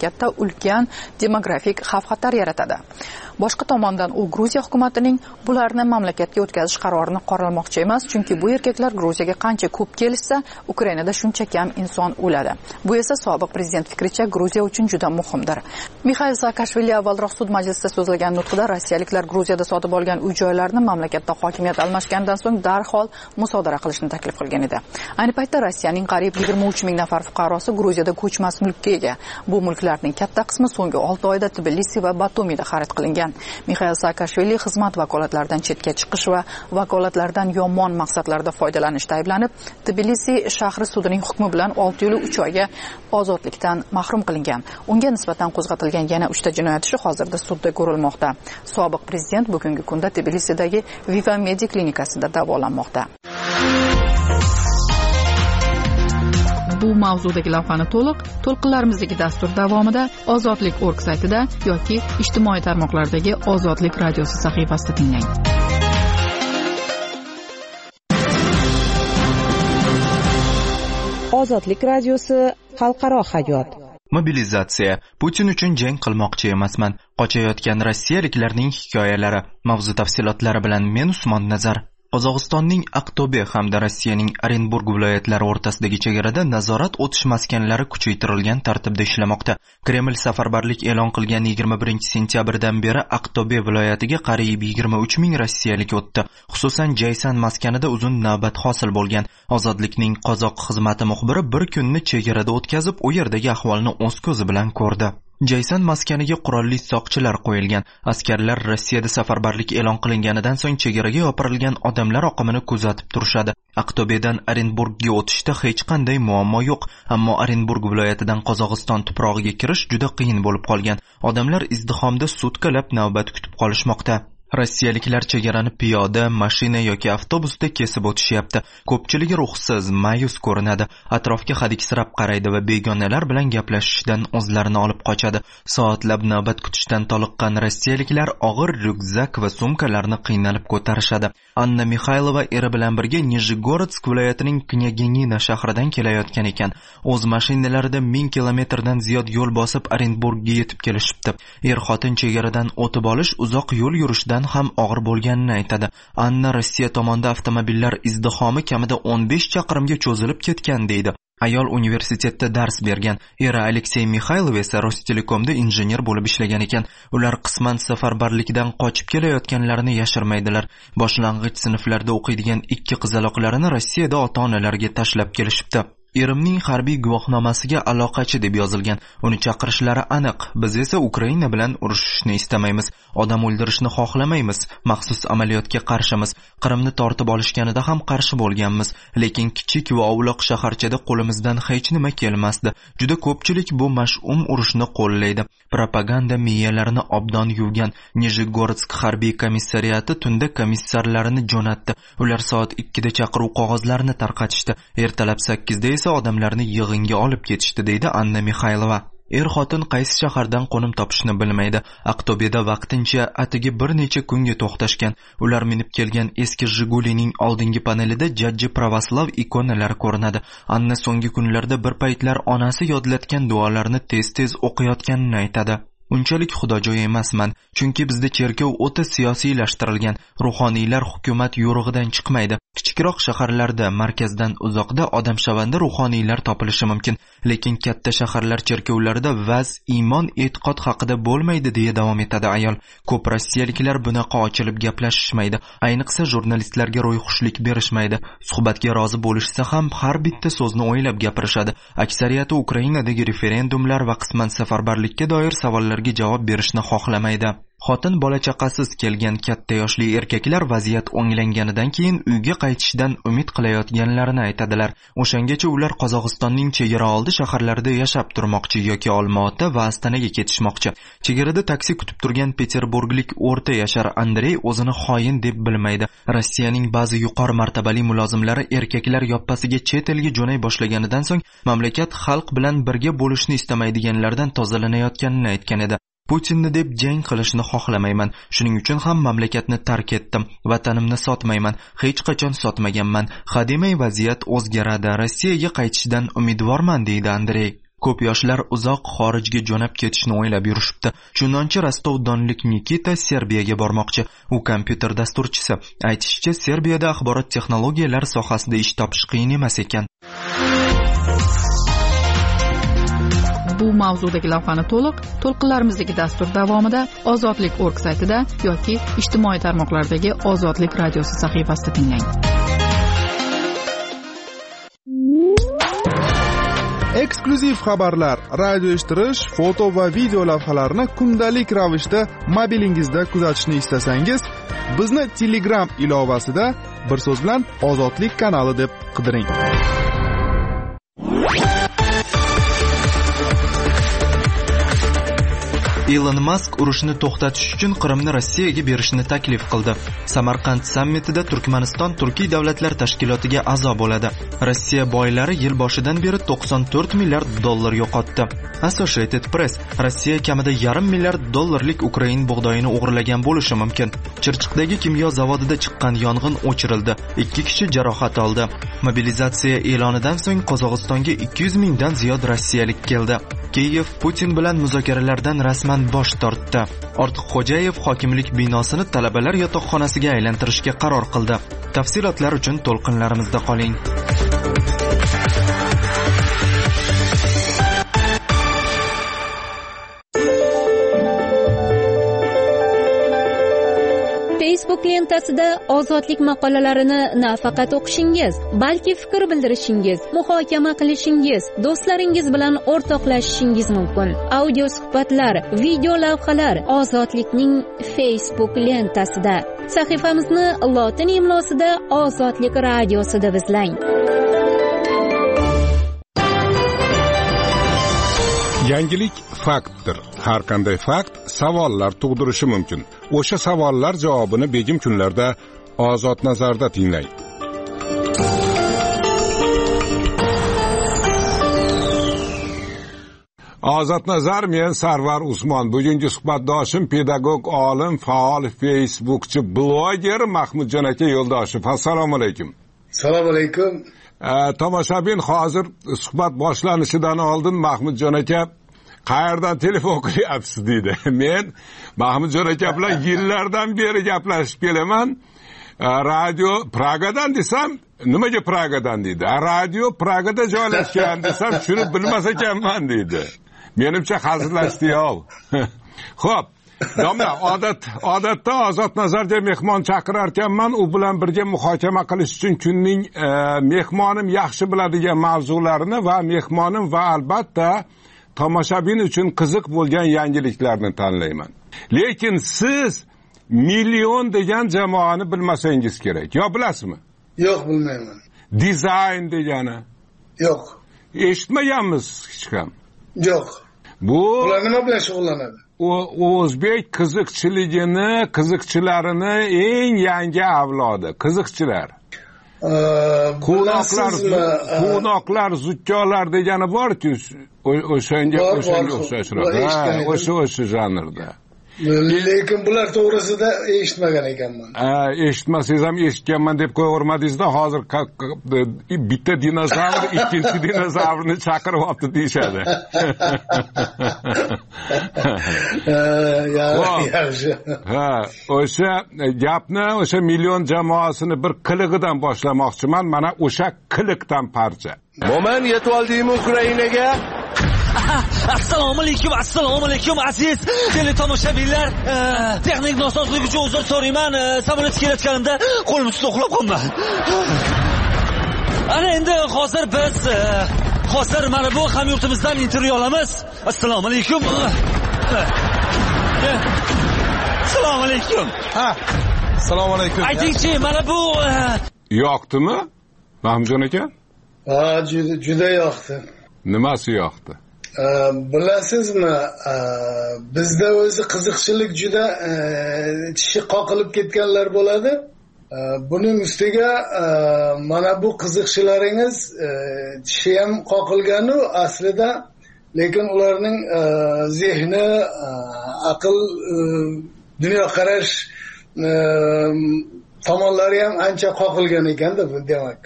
mamlakatda ulkan demografik xavf-xatar yaratadi. Boshqa tomondan u Gruziya hukumatining bularni mamlakatga o'tkazish qarorini qoralamoqchi emas, chunki bu erkaklar Gruziyaga qancha ko'p kelishsa, Ukrainada shuncha kam inson o'ladi. Bu esa sobiq prezident fikricha Gruziya uchun juda muhimdir. Mixail Saakashvili avvalroq sud majlisida so'zlagan nutqida rossiyaliklar Gruziyada sotib olgan uy-joylarni mamlakatda hokimiyat almashgandan so'ng darhol musodara qilishni taklif qilgan edi. Ayni paytda Rossiyaning qariyb yigirma uch ming nafar fuqarosi Gruziyada ko'chmas mulkka ega. Bu mulklarning katta qismi so'nggi olti oyda Tbilisi va Batumida xarid qilingan. Mixail Saakashvili xizmat vakolatlaridan chetga chiqish va vakolatlardan yomon maqsadlarda foydalanishda ayblanib, Tbilisi shahri sudining hukmi bilan olti yil uch oyga ozodlikdan mahrum qilingan. Unga nisbatan qo'zg'atilgan yana uchta jinoyat ishi hozirda sudda ko'rilmoqda. Sobiq prezident bugungi kunda Tbilisidagi Viva Medi klinikasida davolanmoqda. Bu mavzudagi lavhani to'liq to'lqinlarimizdagi dastur davomida ozodlik точка org saytida yoki ijtimoiy tarmoqlardagi Ozodlik radiosi sahifasida tinglang. Ozodlik radiosi xalqaro hayot. Mobilizatsiya. Putin uchun jang qilmoqchi emasman. Qochayotgan rossiyaliklarning hikoyalari. Mavzu tafsilotlari bilan men Usmon Nazar. Qozog'istonning Aqto'be hamda Rossiyaning Orenburg viloyatlari o'rtasidagi chegarada nazorat o'tish maskanlari kuchaytirilgan tartibda ishlamoqda. Kreml safarbarlik e'lon qilgan yigirma birinchi sentyabrdan beri Aqto'be viloyatiga qariyb yigirma uch ming rossiyalik o'tdi. Xususan, Jaysan maskanida uzun navbat hosil bo'lgan. Ozodlikning qozoq xizmati muxbiri bir kunni chegarada o'tkazib, u yerdagi ahvolni o'z ko'zi bilan ko'rdi. Jaysan maskaniga qurolli soqchilar qo'yilgan. Askarlar Rossiyada safarbarlik e'lon qilinganidan so'ng chegaraga yopirilgan odamlar oqimini kuzatib turishadi. Aqto'bedan Orenburgga o'tishda hech qanday muammo yo'q, ammo Orenburg viloyatidan Qozog'iston tuprog'iga kirish juda qiyin bo'lib qolgan. Odamlar izdihomda sutkalab navbat kutib qolishmoqda. Rossiyaliklar chegarani piyoda, mashina yoki avtobusda kesib o'tishyapti. Ko'pchiligi ruhsiz, ma'yus ko'rinadi. Atrofga hadiksirab qaraydi va begonalar bilan gaplashishdan o'zlarini olib qochadi. Soatlab navbat kutishdan toliqqan rossiyaliklar og'ir ryukzak va sumkalarni qiynalib ko'tarishadi. Anna Mikhaylova eri bilan birga Nijgorodsk viloyatining Knyaginina shahridan kelayotgan ekan. O'z mashinalarida ming kilometrdan ziyod yo'l bosib Orenburgga yetib kelishibdi. Er-xotin chegaradan o'tib olish uzoq yo'l yurishdan ham og'ir bo'lganini aytadi. Anna Rossiya tomonidan avtomobillar izdihomi kamida o'n besh chaqirimga cho'zilib ketgan deydi. Ayol universitetda dars bergan. Eri Aleksey Mikhaylov esa Rostelekomda injener bo'lib ishlagan ekan. Ular qisman safarbarlikdan qochib kelayotganlarini yashirmaydilar. Boshlang'ich sinflarda o'qiydigan ikki qizaloqlarini Rossiyada ota-onalariga tashlab kelishibdi. Erimning harbiy guvohnomasiga aloqachi deb yozilgan. Uni chaqirishlari aniq. Biz esa Ukraina bilan urushishni istamaymiz. Odam o'ldirishni xohlamaymiz. Maxsus amaliyotga qarshimiz. Qrimni tortib olishganida ham qarshi bo'lganmiz. Lekin kichik va ovloq shaharchada qo'limizdan hech nima kelmasdi. Juda ko'pchilik bu mash'um urushni qo'llaydi. Propaganda miyalarini obdon yuvgan. Nijgorodsk harbiy komissariyati tunda komissarlarini jo'natdi. Ular soat ikkida chaqiruv qog'ozlarini tarqatishdi. Ertalab sakkizda esa odamlarni yig'inga olib ketishdi, deydi Anna Mikhaylova. Er-xotin qaysi shahardan qo'nim topishni bilmaydi. Aqto'beda vaqtincha atigi bir necha kunga to'xtashgan. Ular minib kelgan eski Jigulining oldingi panelida jajji pravoslav ikonalari ko'rinadi. Anna so'nggi kunlarda bir paytlar onasi yodlatgan duolarni tez-tez o'qiyotganini aytadi. Unchalik xudojo'y emasman, chunki bizda cherkov o'ta siyosiylashtirilgan. Ruhoniylar hukumat yo'rig'idan chiqmaydi. Kichikroq shaharlarda, markazdan uzoqda odamshavanda ruhoniylar topilishi mumkin, lekin katta shaharlar cherkovlarida vaz, iymon, e'tiqod haqida bo'lmaydi, deya davom etadi ayol. Ko'p rossiyaliklar bunaqa ochilib gaplashishmaydi, ayniqsa jurnalistlarga ro'yxushlik berishmaydi. Suhbatga rozi bo'lishsa ham har bitta so'zni o'ylab gapirishadi. Aksariyati Ukrainadagi referendumlar va qisman safarbarlikka doir savollarga javob berishni xohlamaydi. Xotin bola chaqasiz kelgan katta yoshli erkaklar vaziyat o'nglanganidan keyin uyga qaytishdan umid qilayotganlarini aytadilar. O'shangacha ular Qozog'istonning chegara oldi shaharlarida yashab turmoqchi yoki Olmaota va Astanaga ketishmoqchi. Chegarada taksi kutib turgan Peterburglik o'rta yashar Andrey o'zini xoin deb bilmaydi. Rossiyaning ba'zi yuqori martabali mulozimlari erkaklar yoppasiga chet elga jo'nay boshlaganidan so'ng mamlakat xalq bilan birga bo'lishni istamaydiganlardan tozalanayotganini aytgan edi. Putinni deb jang qilishni xohlamayman. Shuning uchun ham mamlakatni tark etdim. Vatanimni sotmayman. Hech qachon sotmaganman. Hademay vaziyat o'zgaradi. Rossiyaga qaytishdan umidvorman, deydi Andrey. Ko'p yoshlar uzoq xorijga jo'nab ketishni o'ylab yurishibdi. Chunonchi Rostov-Donlik Nikita Serbiyaga bormoqchi. U kompyuter dasturchisi. Aytishicha, Serbiyada axborot texnologiyalari sohasida ish topish qiyin emas ekan. Bu mavzudagi lavhani to'liq to'lqinlarimizdagi dastur davomida Ozodlik nokta org saytida yoki ijtimoiy tarmoqlardagi Ozodlik radiosi sahifasida tinglang. Eksklyuziv xabarlar, radio eshittirish, foto va video lavhalarni kundalik ravishda mobilingizda kuzatishni istasangiz, bizni Telegram ilovasida bir so'z bilan Ozodlik kanali deb qidiring. Elon Musk urushni to'xtatish uchun Qrimni Rossiyaga berishni taklif qildi. Samarqand sammitida Turkmaniston Turkiy davlatlar tashkilotiga a'zo bo'ladi. Rossiya boylari yil boshidan beri to'qson to'rt milliard dollar yo'qotdi. Associated Press: Rossiya kamida yarim milliard dollarlik Ukrain bug'doyini o'g'irlagan bo'lishi mumkin. Chirchiqdagi kimyo zavodida chiqqan yong'in o'chirildi. ikki kishi jarohat oldi. Mobilizatsiya e'lonidan so'ng Qozog'istonga ikki yuz mingdan ziyod rossiyalik keldi. Kiyev Putin bilan muzokaralardan rasman bosh tortdi. Ortiqxo'jayev hokimlik binosini talabalar yotoqxonasiga aylantirishga qaror qildi. Tafsilotlar uchun to'lqinlarimizda qoling. Facebook lentasida ozodlik maqolalarini nafaqat o'qishingiz, balki fikr bildirishingiz, muhokama qilishingiz, do'stlaringiz bilan o'rtoqlashishingiz mumkin. Audio suhbatlar, video lavhalar Ozodlikning Facebook lentasida. Sahifamizni lotin imlosida Ozodlik radiosi deb izlang. Yangilik faktdir. Har qanday fakt savollar tug'dirishi mumkin. O'sha savollar javobini begim kunlarda Ozod nazarda tinglang. Ozod nazar, men Sarvar Usmon. Bugungi suhbatdoshim pedagog, olim, faol, Facebookchi, bloger Mahmudjon aka Yo'ldoshev. Assalomu alaykum. Assalomu alaykum. Tomoshabin hozir suhbat boshlanishidan oldin Mahmudjon aka qayerdan telefon qilyapsiz deydi. Men Mahmudjon aka bilan yillardan beri gaplashib kelaman. Radio Pragadan desam, nimaga Pragadan deydi. Radio Pragada joylashgan desam, shuni bilmas ekanman deydi. Menimcha hazillashdi-yo'q. Xo'p, domla, odat odatda Ozod nazarga mehmon chaqirar ekanman, u bilan birga muhokama qilish uchun kunning e, mehmonim yaxshi biladigan mavzularini va mehmonim va albatta tomoshabin uchun qiziq bo'lgan yangiliklarni tanlayman. Lekin siz million degan jamoani bilmasangiz kerak. Yo bilasizmi? Yo'q, bilmayman. Dizayn degani? Yo'q. Eshitmaganmiz hech ham? Yo'q. Bu ular nima bilan shug'ullanadi? O o'zbek qiziqchiligini, qiziqchilarini eng yangi avlodi, qiziqchilar. Quvnoqlar, quvnoqlar, zukkolar degani bor-ku, o'shanga o'shanga o'xshashroq. Ha, o'sha o'sha janrda. Lekin bular to'g'risida eshitmagan ekanman. Ha, eshitmasangiz ham eshitganman deb qo'yavermadingiz-da, hozir bitta dinozavr ikkinchi dinozavrni chaqirib oldi deyshadi. Yaxshi. Ha, o'sha gapni, o'sha million jamoasini bir qilig'idan boshlamoqchiman. Mana o'sha qiliqdan parcha. Mo'min yetib oldingmi Ukrainaga? Assalomu alaykum, assalomu alaykum aziz teletomoshabinlar. Texnik nosozlik uchun uzr so'rayman. Samolyot kelayotganimda qo'lim ustida uxlab qoldim. Ana endi hozir biz hozir mana bu hamyurtimizdan intervyu olamiz. Assalomu alaykum. Assalomu alaykum. Ha. Assalomu alaykum. Aytingchi, mana bu yoqdimi? Mahmudjon aka? Ha, juda juda yoqdi. Nimasi yoqdi? Bilasizmi, bizda o'zi qiziqchilik juda tishi qoqilib ketganlar bo'ladi. Buning ustiga mana bu qiziqchilaringiz tishi ham qoqilgani aslida, lekin ularning zehni, aql, dunyoqarash tomonlari ham ancha qoqilgan ekanda bu demak.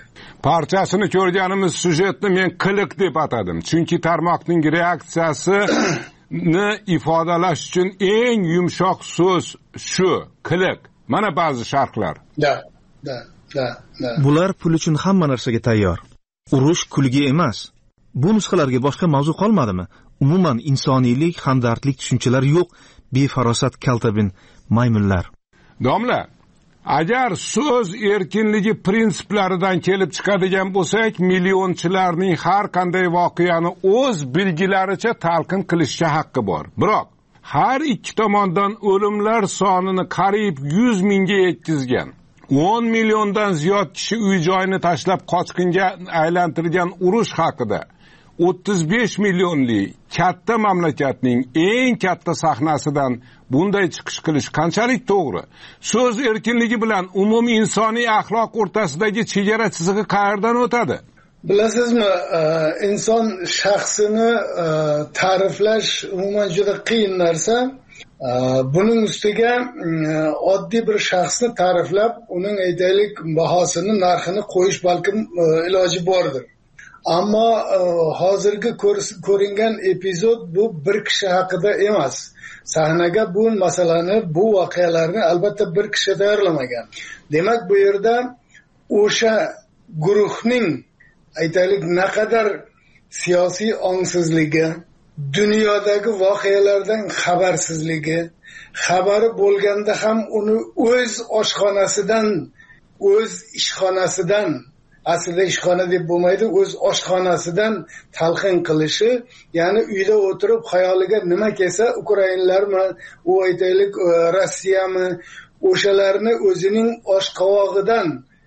parchasini ko'rganimiz syujetni men qiliq deb atadim. Chunki tarmoqning reaksiyasini ifodalash uchun eng yumshoq so'z shu, qiliq. Mana ba'zi sharhlar. Da, da, da, da. Bular pul uchun hamma narsaga tayyor. Urush kulgi emas. Bu nusxalarga boshqa mavzu qolmadimi? Umuman insoniylik, hamdardlik tushunchalari yo'q, befarosat kaltabin maymunlar. Domla, agar so'z erkinligi prinsiplaridan kelib chiqadigan bo'lsak, millionchilarning har qanday voqeani o'z bilgilaricha talqin qilishga haqqi bor. Biroq har ikki tomondan o'limlar sonini qariyb yuz mingga yetkazgan, o'n milliondan ziyod kishi uy-joyini tashlab qochqinga aylantirgan urush haqida o'ttiz besh millionli katta mamlakatning eng katta sahnasidan bunday chiqish qilish qanchalik to'g'ri? So'z erkinligi bilan umumiy insoniy axloq o'rtasidagi chegara chizig'i qayerdan o'tadi? Bilasizmi, inson shaxsini ta'riflash umuman juda qiyin narsa. Buning ustiga oddiy bir shaxsni ta'riflab, uning aytaylik bahosini, narxini qo'yish balkim iloji bordir. Ammo hozirgi ko'ringan epizod bu bir kishi haqida emas. Sahnaga bu masalani, bu voqealarni albatta bir kishi tayyorlamagan. Demak, bu yerda o'sha guruhning aytaylik naqadar siyosiy ongsizligi, dunyodagi voqealardan xabarsizligi, xabari bo'lganda ham uni o'z oshxonasidan, o'z ishxonasidan, aslida ishxona deb bo'lmaydi, o'z oshxonasidan talqin qilishi, ya'ni uyda o'tirib xayoliga nima kelsa, Ukrainalarmi, u aytaylik Rossiyami, o'shalarni o'zining oshqovog'idan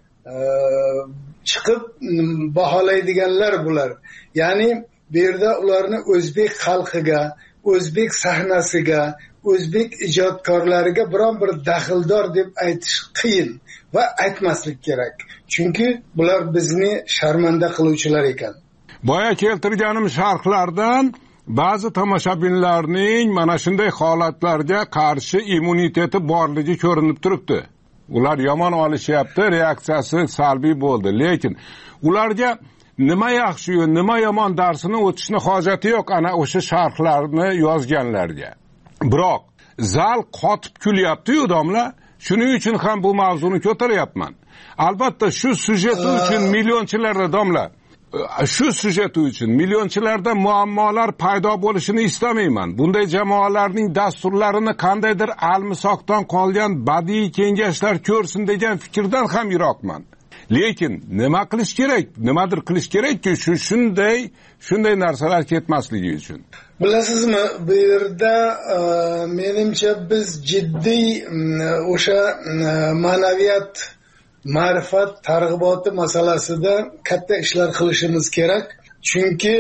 chiqib baholaydiganlar bular. Ya'ni bu yerda ularni o'zbek xalqiga, o'zbek sahnasiga, o'zbek ijodkorlariga biron bir daxldor deb aytish qiyin va aytmaslik kerak. Chunki bular bizni sharmanda qiluvchilar ekan. Boya keltirganim sharhlardan ba'zi tomoshabinlarning mana shunday holatlarga qarshi immuniteti borligi ko'rinib turibdi. Ular yomon olishyapti, reaksiyasi salbiy bo'ldi. Lekin ularga nima yaxshi, nima yomon darsini o'tishni hojati yo'q ana o'sha sharhlarni yozganlarga. Biroq zal qotib kulyapti-yu, domla. Shuning uchun ham bu mavzuni ko'taryapman. Albatta shu syujeti uchun millionchilarda, domla, shu syujeti uchun millionchilarda muammolar paydo bo'lishini istamayman. Bunday jamoalarning dasturlarini qandaydir almisoqdan qolgan badiiy kengashlar ko'rsin degan fikrdan ham yiroqman. Lekin nima qilish kerak? Nimadir qilish kerakki, shu shunday shunday narsalar ketmasligi uchun. Bilasizmi, bu yerda menimcha biz jiddiy o'sha ma'naviyat, ma'rifat targ'iboti masalasida katta ishlar qilishimiz kerak. Chunki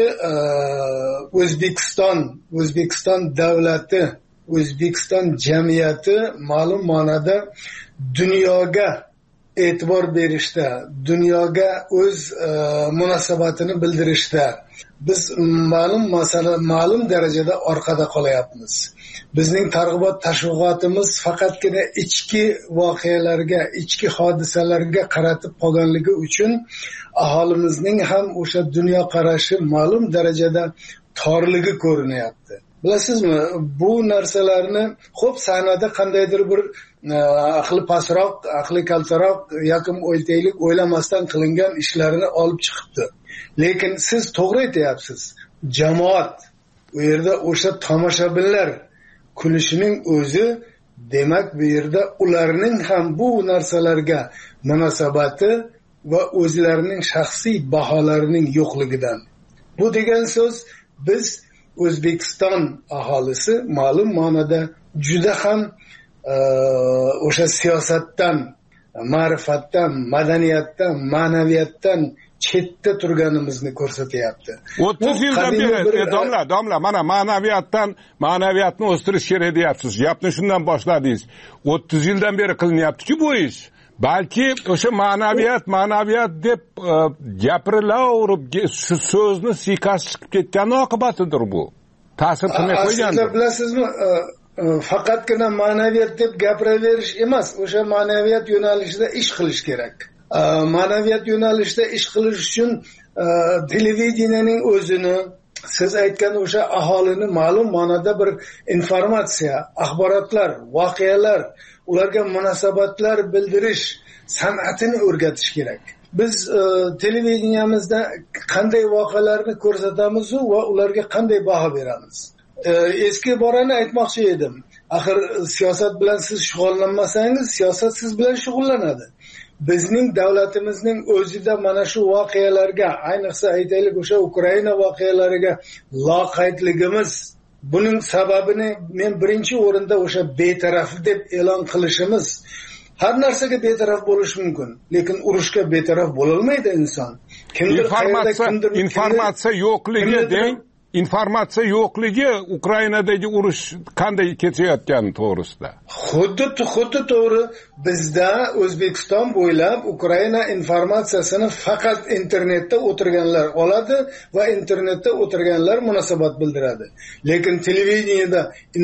O'zbekiston, O'zbekiston davlati, O'zbekiston jamiyati ma'lum ma'noda dunyoga e'tibor berishda, dunyoga o'z munosabatini bildirishda biz ma'lum masala, ma'lum darajada orqada qolyapmiz. Bizning targ'ibot tashviqotimiz faqatgina ichki voqealarga, ichki hodisalarga qaratib qolganligi uchun aholimizning ham o'sha dunyo qarashi ma'lum darajada torligi ko'rinyapti. Bilasizmi, bu narsalarni xo'p sahnada qandaydir bir aqli pastroq, aqli kaltaroq, yokim o'ytaylik o'ylamasdan qilingan ishlarni olib chiqibdi. Lekin siz to'g'ri aytyapsiz. Jamoat, u yerda o'sha tomoshabinlar kulishining o'zi, demak bu yerda ularning ham bu narsalarga munosabati va o'zlarining shaxsiy baholarining yo'qligidan. Bu degan so'z, biz O'zbekiston aholisi ma'lum ma'noda juda ham o'sha siyosatdan, ma'rifatdan, madaniyatdan, ma'naviyatdan chetda turganimizni ko'rsatyapti. o'ttiz yildan beri domla, domla, mana ma'naviyatdan, ma'naviyatni o'stirish kerak deyapsiz. Gapni shundan boshladingiz. o'ttiz yildan beri qilinyapti-ku bu ish. Balki o'sha ma'naviyat, ma'naviyat deb gapirilaverib, shu so'zni siyqasi chiqib ketgan oqibatidir bu. Ta'sir qilmay qo'ygandir. Aslida bilasizmi, faqatgina ma'naviyat deb gapiraverish emas, o'sha ma'naviyat yo'nalishida ish qilish kerak. ma'naviyat yo'nalishida ish qilish uchun televideniyaning o'zini, siz aytgan o'sha aholini ma'lum ma'noda bir informatsiya, axborotlar, voqealar, ularga munosabatlar bildirish san'atini o'rgatish kerak. Biz e, televideniyamizda qanday voqealarni ko'rsatamiz va ularga qanday baho beramiz? E, eski iborani aytmoqchi edim. Axir siyosat bilan siz shug'ullanmasangiz, siyosat siz bilan shug'ullanadi. Bizning davlatimizning o'zida mana shu voqealarga, ayniqsa aytaylik o'sha Ukraina voqealariga loqaydligimiz, buning sababini men birinchi o'rinda o'sha betaraf deb e'lon qilishimiz. Har narsaga betaraf bo'lish mumkin, lekin urushga betaraf bo'lolmaydi inson. Kimdir informatsiya informatsiya yo'qligi deng, informatsiya yo'qligi Ukrainadagi urush qanday kechayotgani to'g'risida. Xuddi xuddi to'g'ri, bizda O'zbekiston bo'ylab Ukraina informatsiyasini faqat internetda o'tirganlar oladi va internetda o'tirganlar munosabat bildiradi. Lekin televideniyada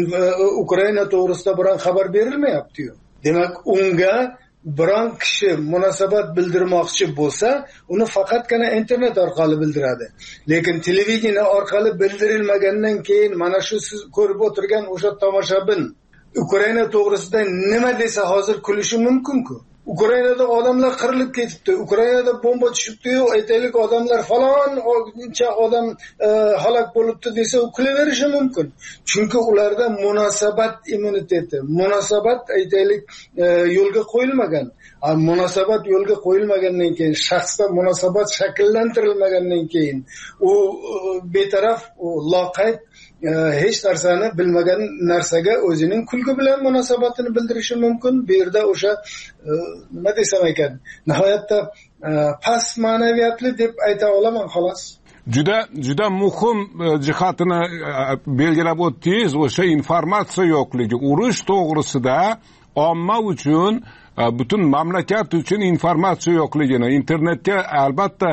Ukraina to'g'risida biron xabar berilmayapti-yu. Demak, unga biron kishi munosabat bildirmoqchi bo'lsa, uni faqatgina internet orqali bildiradi. Lekin televideniya orqali bildirilmagandan keyin mana shu siz ko'rib o'tirgan o'sha tomoshabin Ukraina to'g'risida nima desa hozir kulishi mumkin-ku. Ukrainada odamlar qirilib ketibdi, Ukrainada bomba tushibdi-yu, aytaylik odamlar faloncha odam e, halok bo'libdi desa, u kulaverishi mumkin. Chunki ularda munosabat immuniteti, munosabat aytaylik e, yo'lga qo'yilmagan. Munosabat yo'lga qo'yilmagandan keyin, shaxsda munosabat shakllantirilmagandan keyin u betaraf, u loqayd, hech narsani bilmagan narsaga o'zining kulgi bilan munosabatini bildirishi mumkin. Bu yerda o'sha nima desam ekan, nihoyatda past ma'naviyatli deb ayta olaman xolos. Juda juda muhim jihatini belgilab o'tdingiz, o'sha informatsiya yo'qligi, urush to'g'risida omma uchun, butun mamlakat uchun informatsiya yo'qligini, internetga albatta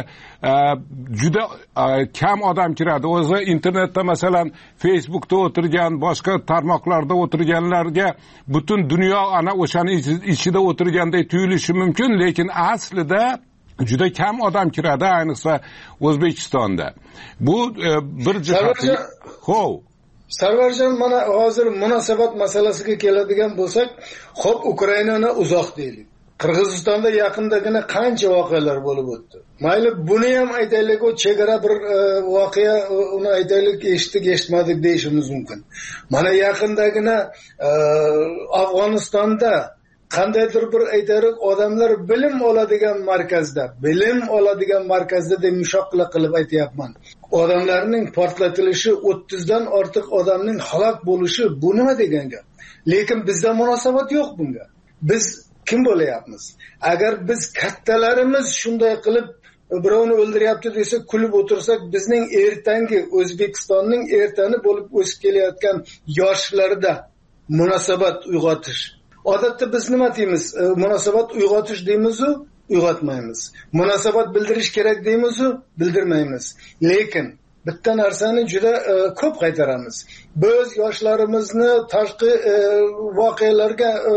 juda kam odam kiradi. O'zi internetda masalan Facebookda o'tirgan, boshqa tarmoqlarda o'tirganlarga butun dunyo ana o'shani ichida o'tirganday tuyulishi mumkin, lekin aslida juda kam odam kiradi, ayniqsa O'zbekistonda. Bu bir jihati. Xo'p, Sarvarjon, mana hozir munosabat masalasiga keladigan bo'lsak, xo'p, Ukrainani uzoq deylik. Qirg'izistonda yaqindagina qancha voqealar bo'lib o'tdi. Mayli, buni ham aytaylik, o chegara bir e, voqea, uni aytaylik eshitdik, eshitmadik deyishimiz mumkin. Mana yaqindagina e, Afg'onistonda qandaydir bir aytaylik odamlar bilim oladigan markazda, bilim oladigan markazda deb mushoqla qilib aytayapman. Odamlarning portlatilishi, o'ttizdan ortiq odamning halok bo'lishi, bu nima degan gap? Lekin bizda munosabat yo'q bunga. Biz kim bo'layapmiz? Agar biz kattalarimiz shunday qilib birovni o'ldiryapti desa kulib o'tirsak, bizning ertangi O'zbekistonning ertani bo'lib o'sib kelayotgan yoshlarda munosabat uyg'otish. Odatda biz nima deymiz? E, munosabat uyg'otish deymiz-u, uyg'otmaymiz. Munosabat bildirish kerak deymiz-u, bildirmaymiz. Lekin bitta narsani juda e, ko'p qaytaramiz. Biz yoshlarimizni tashqi e, voqealarga, e,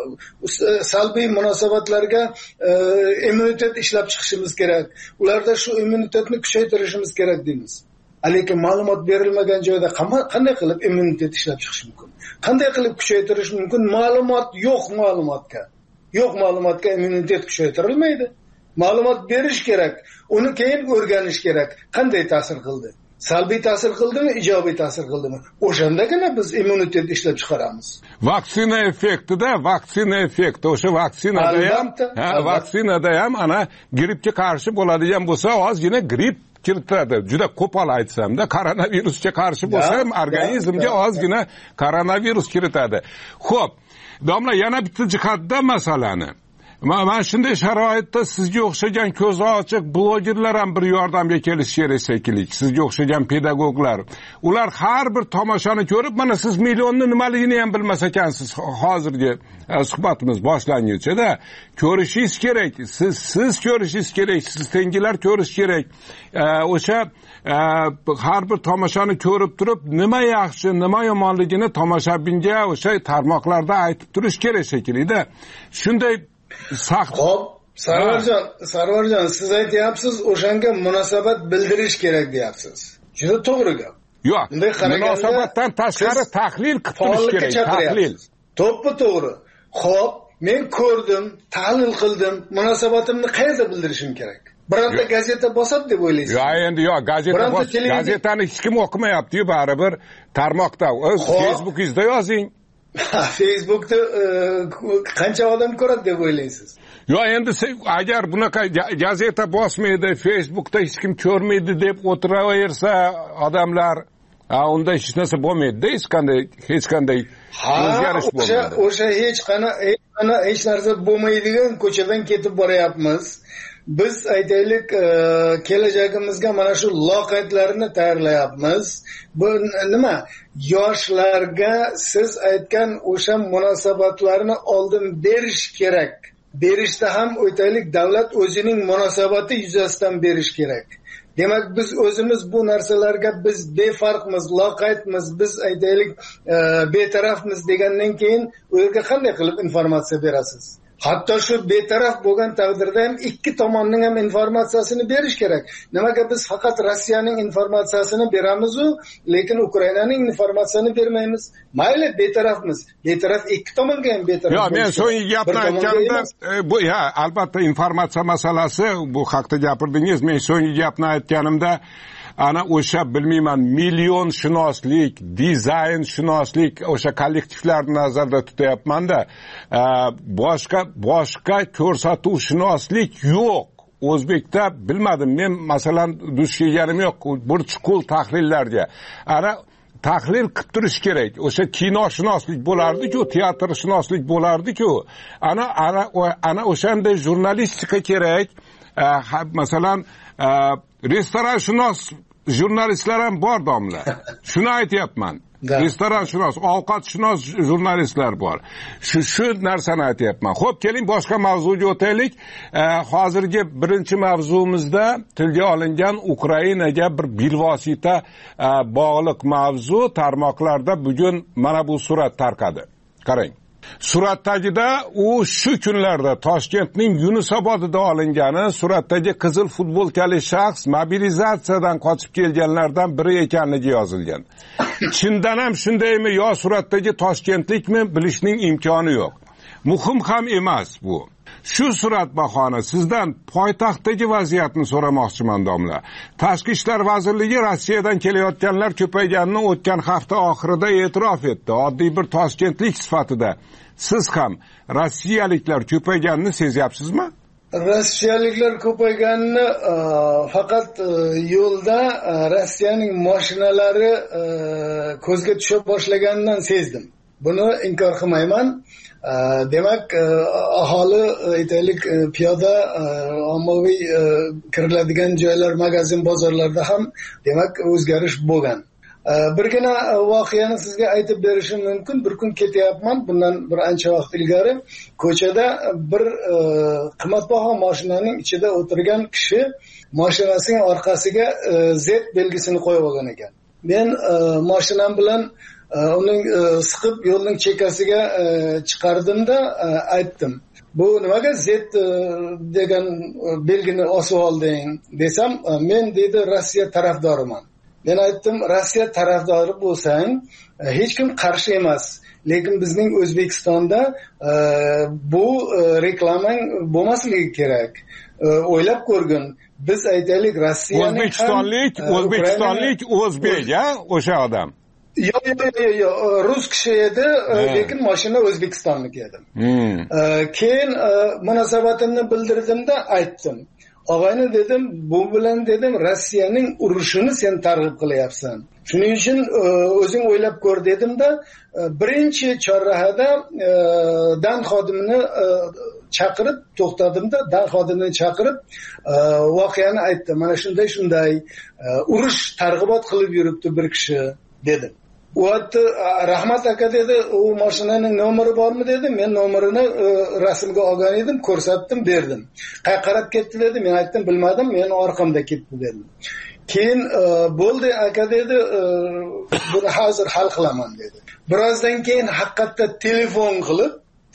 salbiy munosabatlarga e, immunitet ishlab chiqishimiz kerak. Ularda shu immunitetni kuchaytirishimiz kerak deymiz. Lekin ma'lumot berilmagan joyda qanday qilib immunitet ishlab chiqish mumkin? Qanday qilib kuchaytirish mumkin? Ma'lumot yo'q ma'lumotga. Yo'q ma'lumotga immunitet kuchaytirilmaydi. Ma'lumot berish kerak, uni keyin o'rganish kerak. Qanday ta'sir qildi? Salbiy ta'sir qildimi, ijobiy ta'sir qildimi? O'shandagina biz immunitet ishlab chiqaramiz. Vaksina effektida, vaksina effekti, o'sha vaksinada ham, ha, vaksinada ham ana grippga qarshi bo'ladigan bo'lsa, ozgina gripp kiritadi. Juda qo'pol aytsam-da, koronavirusga qarshi bo'lsa ham organizmga ozgina koronavirus kiritadi. Xo'p, domla, yana bitta jihatda masalani. Mana shunday sharoitda sizga o'xshagan ko'zi ochiq blogerlar ham bir yordamga kelishi kerak shekilli. Sizga o'xshagan pedagoglar. Ular har bir tomoshani ko'rib, mana siz millionni nimaligini ham bilmas ekansiz hozirgi suhbatimiz boshlangunicha-da. Ko'rishingiz kerak. Siz siz ko'rishingiz kerak, siz tengilar ko'rish kerak. O'sha har bir tomoshani ko'rib turib, nima yaxshi, nima yomonligini tomoshabinga o'sha tarmoqlarda aytib turish kerak shekilli-da. Shunday Xo'p, Sarvarjon, Sarvarjon, siz aytyapsiz, o'shanga munosabat bildirish kerak deyapsiz. Juda to'g'ri gap. Yo'q, munosabatdan tashqari tahlil qilib turish kerak, tahlil. To'ppa to'g'ri. Xo'p, men ko'rdim, tahlil qildim, munosabatimni qayerda bildirishim kerak? Bironta gazeta bosadi deb o'ylaysiz? Yo'q, endi yo'q, gazeta bos, gazetani hech kim o'qimayapti-yu, baribir tarmoqda, o'z Facebookingizda yozing. Facebookda qancha odam ko'radi deb o'ylaysiz? Yo'q, endi agar bunaqa gazeta bosmaydi, Facebookda hech kim ko'rmaydi deb o'tiraversa odamlar, ha, unda hech narsa bo'lmaydi-da, hech qanday hech qanday o'zgarish bo'lmaydi. O'sha hech qanday hech narsa bo'lmaydigan ko'chadan ketib boryapmiz. Biz aytaylik, kelajagimizga mana shu loqaydlarni tayyorlayapmiz. Bu nima? Yoshlarga siz aytgan o'sha munosabatlarni oldin berish kerak. Berishda ham aytaylik, davlat o'zining munosabati yuzasidan berish kerak. Demak, biz o'zimiz bu narsalarga biz befarqmiz, loqaydmiz, biz aytaylik betarafmiz degandan keyin u yerga qanday qilib informatsiya berasiz? Hatto shu betaraf bo'lgan taqdirda ham ikki tomonning ham informatsiyasini berish kerak. Nimaga biz faqat Rossiyaning informatsiyasini beramiz-u, lekin Ukrainaning informatsiyasini bermaymiz? Mayli, betarafmiz. Betaraf ikki tomonga ham betaraf. Yo'q, men so'nggi gapni aytganimda, bu ha, albatta informatsiya masalasi, bu haqda gapirdingiz. Men so'nggi gapni aytganimda ana o'sha bilmayman millionshunoslik, dizaynshunoslik, o'sha kollektivlarni nazarda tutyapman-da, boshqa boshqa ko'rsatuvshunoslik yo'q. O'zbekda bilmadim, men masalan duch kelganim yo'q bir chuqur tahlillarga. Ana tahlil qilib turish kerak. O'sha kinoshunoslik bo'lardi-ku, teatrshunoslik bo'lardi-ku. Ana ana ana o'shanday jurnalistika kerak. Masalan, restoranshunos jurnalistlar ham bor, domla. Shuni aytyapman. Restoranshunos, ovqatshunos jurnalistlar bor. Shu shu narsani aytyapman. Xo'p, keling boshqa mavzuga o'taylik. Hozirgi birinchi mavzumizda tilga olingan Ukrainaga bir bilvosita bog'liq mavzu tarmoqlarda bugun mana bu surat tarqadi. Qarang. Suratdagida u shu kunlarda Toshkentning Yunusobodida olingani, suratdagi qizil futbolkali shaxs mobilizatsiyadan qochib kelganlardan biri ekanligi yozilgan. Chindan ham shundaymi yo suratdagi toshkentlikmi bilishning imkoni yo'q. Muhim ham emas bu. Shu surat bahona sizdan poytaxtdagi vaziyatni so'ramoqchiman, domla. Tashqi ishlar vazirligi Rossiyadan kelayotganlar ko'payganini o'tgan hafta oxirida e'tirof etdi. Oddiy bir toshkentlik sifatida siz ham rossiyaliklar ko'payganini sezyapsizmi? Rossiyaliklar ko'payganini faqat yo'lda Rossiyaning mashinalari ko'zga tusha boshlaganidan sezdim. Buni inkor qilmayman. Demak, aholi aytaylik piyoda ommaviy kiriladigan joylar, magazin, bozorlarda ham demak o'zgarish bo'lgan. Birgina voqeani sizga aytib berishim mumkin. Bir kun ketyapman, bundan bir ancha vaqt ilgari ko'chada bir qimmatbaho mashinaning ichida o'tirgan kishi mashinasining orqasiga Z belgisini qo'yib olgan ekan. Men mashinam bilan uning siqib yo'lning chekkasiga chiqardimda aytdim. Bu nimaga Z degan belgini osib olding desam, men dedi Rossiya tarafdoriman. Men aytdim, Rossiya tarafdori bo'lsang, hech kim qarshi emas. Lekin bizning O'zbekistonda bu reklamang bo'lmasligi kerak. O'ylab ko'rgin. Biz aytaylik Rossiyaning O'zbekistonlik, O'zbekistonlik o'zbek, ha, o'sha odam. Yo'q, yo'q, yo'q, rus kishi edi, lekin mashina O'zbekistonniki edi. Keyin munosabatimni bildirdimda aytdim. Og'ayni dedim, bu bilan dedim Rossiyaning urushini sen targ'ib qilyapsan. Shuning uchun o'zing o'ylab ko'r dedimda, birinchi chorrahada dan xodimini chaqirib to'xtadimda, dan xodimini chaqirib voqeani aytdim. Mana shunday shunday urush targ'ibot qilib yuribdi bir kishi dedim. U aytdi, rahmat aka dedi, u mashinaning nomeri bormi dedi. Men nomerini rasmga olgan edim, ko'rsatdim, berdim. Qayerga qarab ketdi dedi. Men aytdim, bilmadim, men orqamda ketdi dedim. Keyin bo'ldi aka dedi, buni hozir hal qilaman dedi. Birozdan keyin haqiqatda telefon qilib,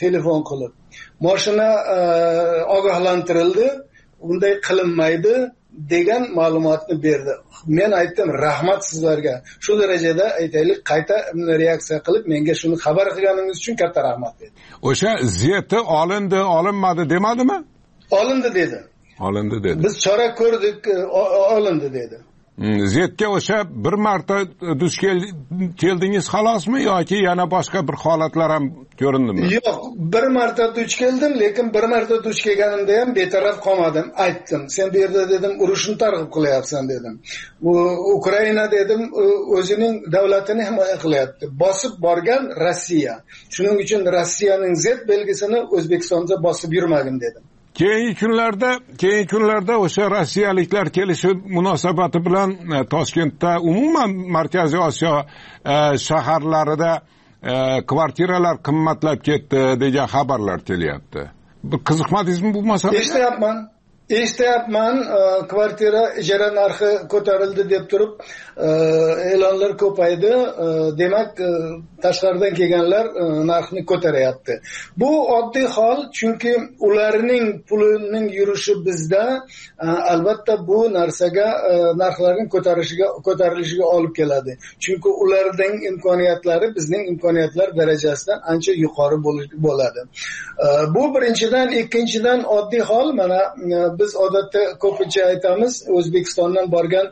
telefon qilib. Mashina ogohlantirildi, bunday qilinmaydi degan ma'lumotni berdi. Men aytdim, rahmat sizlarga. Shu darajada aytaylik, qayta reaksiya qilib menga shuni xabar qilganingiz uchun katta rahmat dedi. O'sha zeti olindi, olinmadi demadimi? Olindi dedi. Olindi dedi. Biz chora ko'rdik, olindi dedi. Zetga o'sha bir marta duch keldingiz xalosmi yoki yana boshqa bir holatlar ham ko'rindimi? Yo'q, bir marta duch keldim, lekin bir marta duch kelganimda ham betaraf qolmadim. Aytdim, sen bu yerda dedim, urushni targ'ib qilyapsan dedim. Bu Ukraina dedim, o'zining davlatini himoya qilyapti. Bosib borgan Rossiya. Shuning uchun Rossiyaning Z belgisini O'zbekistonda bosib yurmagin dedim. Keyingi kunlarda, keyingi kunlarda o'sha rossiyaliklar kelishi munosabati bilan Toshkentda umuman Markaziy Osiyo shaharlarida kvartiralar qimmatlab ketdi degan xabarlar kelyapti. Bir qiziqmadingizmi bu masalaga? Eshityapman. Eshityapman, kvartira ijara narxi ko'tarildi deb turib e'lonlar ko'paydi. Demak, tashqaridan kelganlar narxni ko'taryapti. Bu oddiy hol, chunki ularning pulining yurishi bizda albatta bu narsaga narxlarning ko'tarishiga ko'tarilishiga olib keladi. Chunki ularning imkoniyatlari bizning imkoniyatlar darajasidan ancha yuqori bo'ladi. Bu birinchidan, ikkinchidan oddiy hol, mana biz odatda ko'pincha aytamiz, O'zbekistondan borgan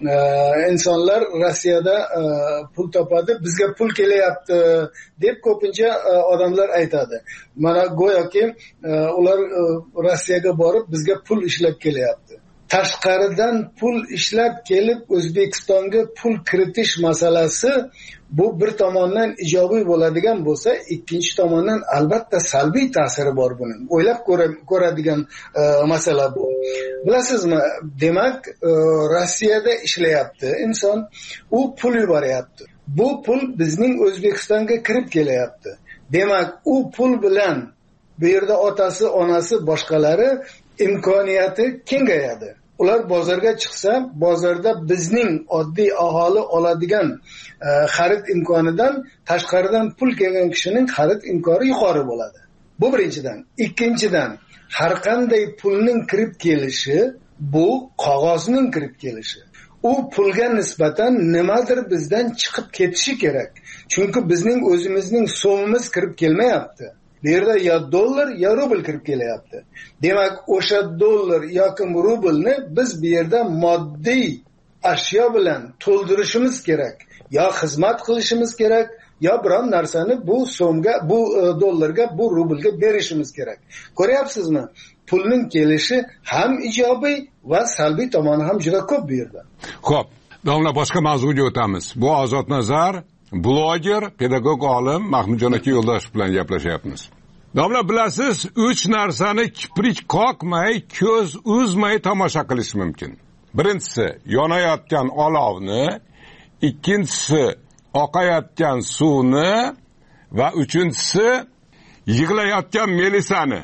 insonlar Rossiyada pul topadi, bizga pul kelyapti deb ko'pincha odamlar aytadi. Mana go'yoki ular Rossiyaga borib bizga pul ishlab kelyapti. Tashqaridan pul ishlab kelib O'zbekistonga pul kiritish masalasi bu bir tomondan ijobiy bo'ladigan bo'lsa, ikkinchi tomondan albatta salbiy ta'siri bor buning. O'ylab ko'radigan masala bu. Bilasizmi, demak, Rossiyada ishlayapti inson, u pul yuboryapti. Bu pul bizning O'zbekistonga kirib kelyapti. Demak, u pul bilan bu yerda otasi, onasi, boshqalari imkoniyati kengayadi. Ular bozorga chiqsa, bozorda bizning oddiy aholi oladigan xarid imkonidan tashqaridan pul kelgan kishining xarid imkoni yuqori bo'ladi. Bu birinchidan. Ikkinchidan, har qanday pulning kirib kelishi bu qog'ozning kirib kelishi. U pulga nisbatan nimadir bizdan chiqib ketishi kerak. Chunki bizning o'zimizning so'mimiz kirib kelmayapti. Bu yerda ya dollar ya rubl kirib kelyapti. Demak, o'sha dollar yoki rublni biz bu yerda moddiy ashyo bilan to'ldirishimiz kerak. Yo xizmat qilishimiz kerak, yo biron narsani bu so'mga, bu dollarga, bu rublga berishimiz kerak. Ko'ryapsizmi? Pulning kelishi ham ijobiy va salbiy tomoni ham juda ko'p bu yerda. Xo'p, domla boshqa mavzuga o'tamiz. Bu Ozod Nazar, bloger, pedagog olim Mahmudjon aka Yo'ldoshev bilan gaplashyapmiz. Domla, bilasiz, uch narsani kiprik qoqmay, ko'z uzmay tomosha qilish mumkin. Birinchisi, yonayotgan olovni, ikkinchisi, oqayotgan suvni va uchinchisi, yig'layotgan Melisani.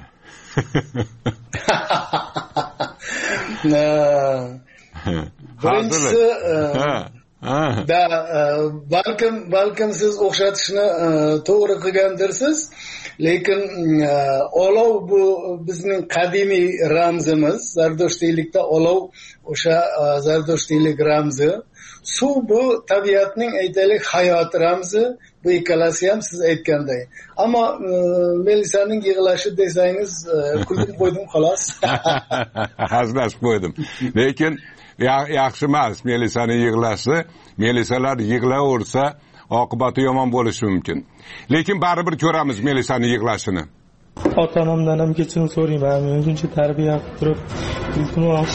Birinchisi, da balkim balkim siz o'xshatishni to'g'ri qilgandirsiz, lekin olov bu bizning qadimiy ramzimiz. Zardoshtiylikda olov o'sha zardoshtilik ramzi. Suv bu tabiatning aytaylik hayot ramzi. Bu ikkalasi ham siz aytganday. Ammo Melisaning yig'lashi desangiz kulib qo'ydim xolos. Hazlashib qo'ydim. Lekin yaxshi emas Melisaning yig'lashi. Melisalar yig'laversa oqibati yomon bo'lishi mumkin. Lekin baribir ko'ramiz Melisaning yig'lashini. Ota-onamdan ham kechirim so'rayman. Men shuncha tarbiya qilib turib, iltimos.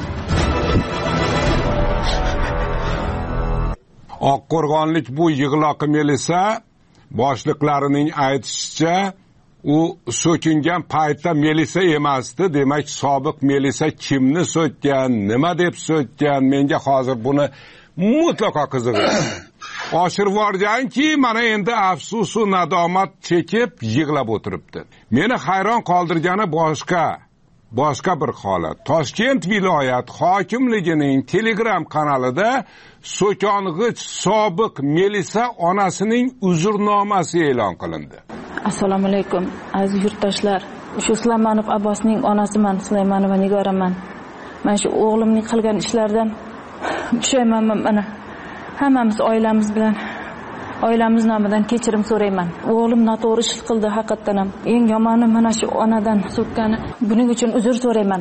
Oqqo'rg'onlik bu yig'loqi Melisa boshliqlarining aytishicha, u so'kingan paytda Melisa emasdi. Demak, sobiq Melisa kimni so'kkan, nima deb so'kkan, menga hozir buni mutlaqo qiziqdi. Oshirib borganki, mana endi afsus va nadomat chekib yig'lab o'tiribdi. Meni hayron qoldirgani boshqa. Boshqa bir holat. Toshkent viloyat hokimligining Telegram kanalida so'kong'ich sobiq Melisa onasining uzrnomasi e'lon qilindi. Assalomu alaykum aziz yurtdoshlar. Shu Suleymanov Abbosning onasiman, Suleymanova Nigoraman. Men shu o'g'limning qilgan ishlaridan pushaymonman mana. Hammamiz oilamiz bilan oilamiz nomidan kechirim so'rayman. O'g'lim noto'g'ri ish qildi haqiqatan ham. Eng yomoni mana shu onadan so'kkani. Buning uchun uzr so'rayman.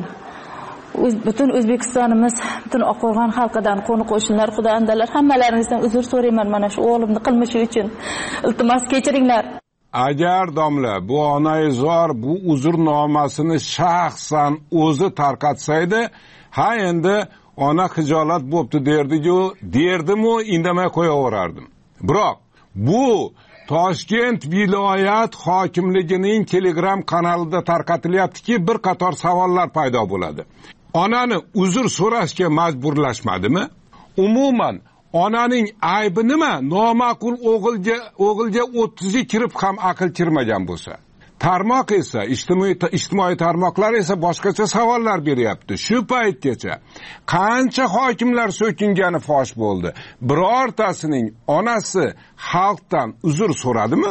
Butun O'zbekistonimiz, butun Oqqo'rg'on xalqidan, qo'ni-qo'shnilar, xudo-andalar hammalaringizdan uzr so'rayman mana shu o'g'limning qilmishi uchun. Iltimos kechiringlar. Agar domla bu onaizor bu uzrnomasini shaxsan o'zi tarqatsaydi, ha endi ona xijolat bo'pti derdi-ku, derdim-u, indamay qo'yaverardim. Biroq bu Toshkent viloyat hokimligining Telegram kanalida tarqatilyaptiki, bir qator savollar paydo bo'ladi. Onani uzr so'rashga majburlashmadimi? Umuman onaning aybi nima? Noma'qul o'g'ilga o'g'ilga o'ttizga kirib ham aql kirmagan bo'lsa. Tarmoq esa, ijtimoiy ijtimoiy tarmoqlar esa boshqacha savollar beryapti. Shu paytgacha qancha hokimlar so'kingani fosh bo'ldi. Birortasining onasi xalqdan uzr so'radimi?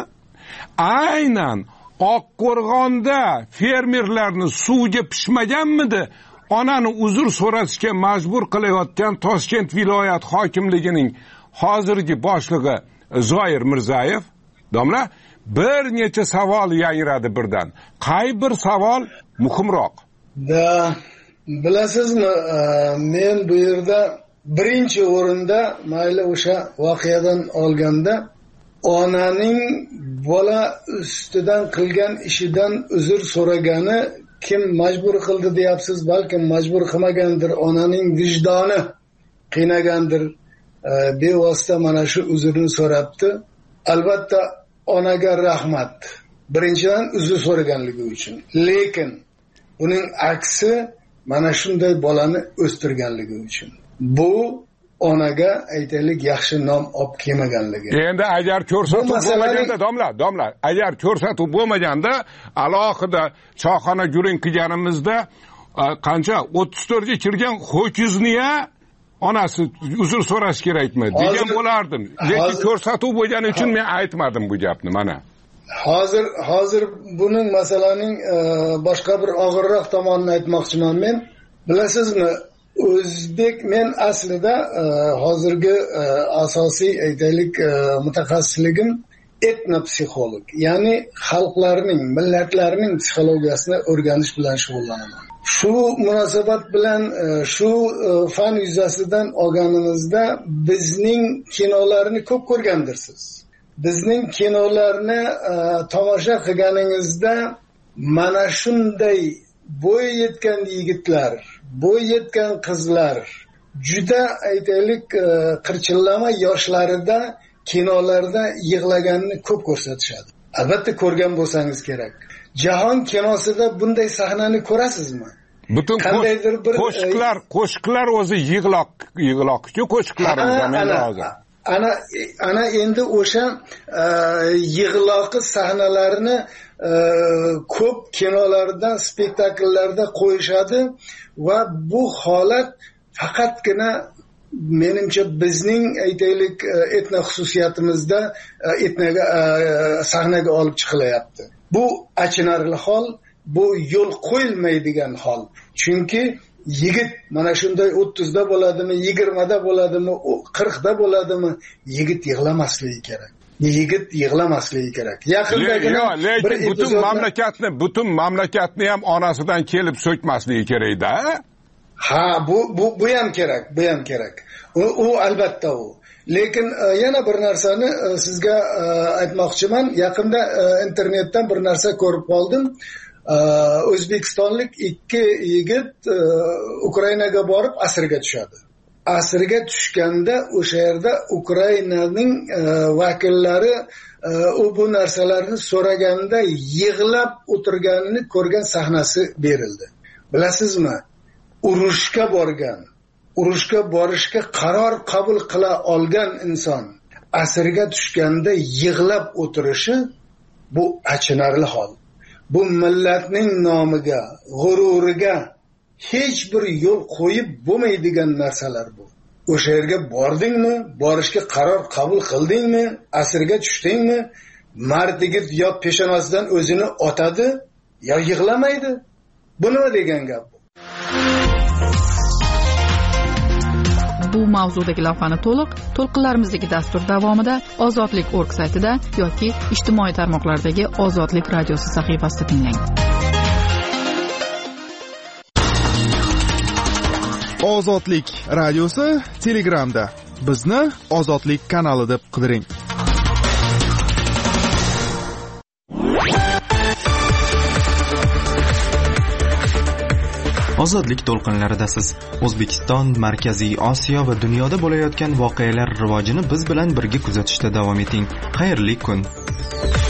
Aynan Oqqo'rg'onda fermerlarni suvga pishmaganmidi? Onani uzr so'rashga majbur qilayotgan Toshkent viloyat hokimligining hozirgi boshlig'i Zoir Mirzayev, domla, bir necha savol yangradi birdan. Qay bir savol muhimroq? Da, bilasizmi, men bu yerda birinchi o'rinda mayli o'sha voqeadan olganda onaning bola ustidan qilgan ishidan uzr so'ragani kim majbur qildi deyapsiz, balkim majbur qilmagandir, onaning vijdoni qiynagandir, bevosita mana shu uzrni so'rabdi. Albatta onaga rahmat, birinchidan uzr so'raganligi uchun. Lekin uning aksi mana shunday bolani o'stirganligi uchun. Bu onaga aytaylik yaxshi nom olib kelmaganligi. Endi agar ko'rsatuv bo'lmaganda, domla, domla, agar ko'rsatuv bo'lmaganda, alohida choyxona guring qilganimizda qancha o'ttiz to'rtga kirgan ho'kizni-ya onasi uzr so'rash kerakmi degan bo'lardim. Lekin ko'rsatuv bo'lgani uchun men aytmadim bu gapni mana. Hozir hozir buning masalaning boshqa bir og'irroq tomonini aytmoqchiman men. Bilasizmi, o'zbek men aslida hozirgi asosiy aytaylik mutaxassisligim etnopsixolog, ya'ni xalqlarning, millatlarning psixologiyasini o'rganish bilan shug'ullanaman. Shu munosabat bilan shu fan yuzasidan olganimizda bizning kinolarni ko'p ko'rgandirsiz. Bizning kinolarni tomosha qilganingizda mana shunday bo'y yetgan yigitlar, bo'y yetgan qizlar juda aytaylik qirchillama yoshlarida kinolarda yig'laganini ko'p ko'rsatishadi. Albatta ko'rgan bo'lsangiz kerak. Jahon kinosida bunday sahnani ko'rasizmi? Butun qandaydir bir qo'shiqlar, qo'shiqlar o'zi yig'loq, yig'loq-ku qo'shiqlarimiz endi hozir. Ana ana endi o'sha yig'loqi sahnalarni ko'p kinolardan, spektakllarda qo'yishadi va bu holat faqatgina menimcha bizning aytaylik etno xususiyatimizda etnaga sahnaga olib chiqilyapti. Bu achinarli hol, bu yo'l qo'yilmaydigan hol. Chunki yigit mana shunday o'ttizda bo'ladimi, yigirmada bo'ladimi, qirqda bo'ladimi, yigit yig'lamasligi kerak. Yigit yig'lamasligi kerak. Yaqindagina bir butun mamlakatni, butun mamlakatni ham onasidan kelib so'kmasligi kerak-da. Ha, bu bu bu ham kerak, bu ham kerak. U, u albatta u. Lekin yana bir narsani sizga aytmoqchiman. Yaqinda internetdan bir narsa ko'rib qoldim. O'zbekistonlik ikki yigit Ukrainaga borib asirga tushadi. Asirga tushganda o'sha yerda Ukrainaning vakillari u bu narsalarni so'raganda yig'lab o'tirganini ko'rgan sahnasi berildi. Bilasizmi? Urushga borgan, urushga borishga qaror qabul qila olgan inson asirga tushganda yig'lab o'tirishi bu achinarli hol. Bu millatning nomiga, g'ururiga hech bir yo'l qo'yib bo'lmaydigan narsalar bu. O'sha yerga bordingmi, borishga qaror qabul qildingmi, asirga tushdingmi, mard yigit yo peshonasidan o'zini otadi yo yig'lamaydi. Bu nima degan gap? Bu mavzudagi lavhani to'liq to'lqinlarimizdagi dastur davomida ozodlik nokta org saytida yoki ijtimoiy tarmoqlardagi Ozodlik radiosi sahifasida tinglang. Ozodlik radiosi Telegramda. Bizni Ozodlik kanali deb qidiring. Ozodlik to'lqinlaridasiz. O'zbekiston, Markaziy Osiyo va dunyoda bo'layotgan voqealar rivojini biz bilan birga kuzatishda davom eting. Xayrli kun.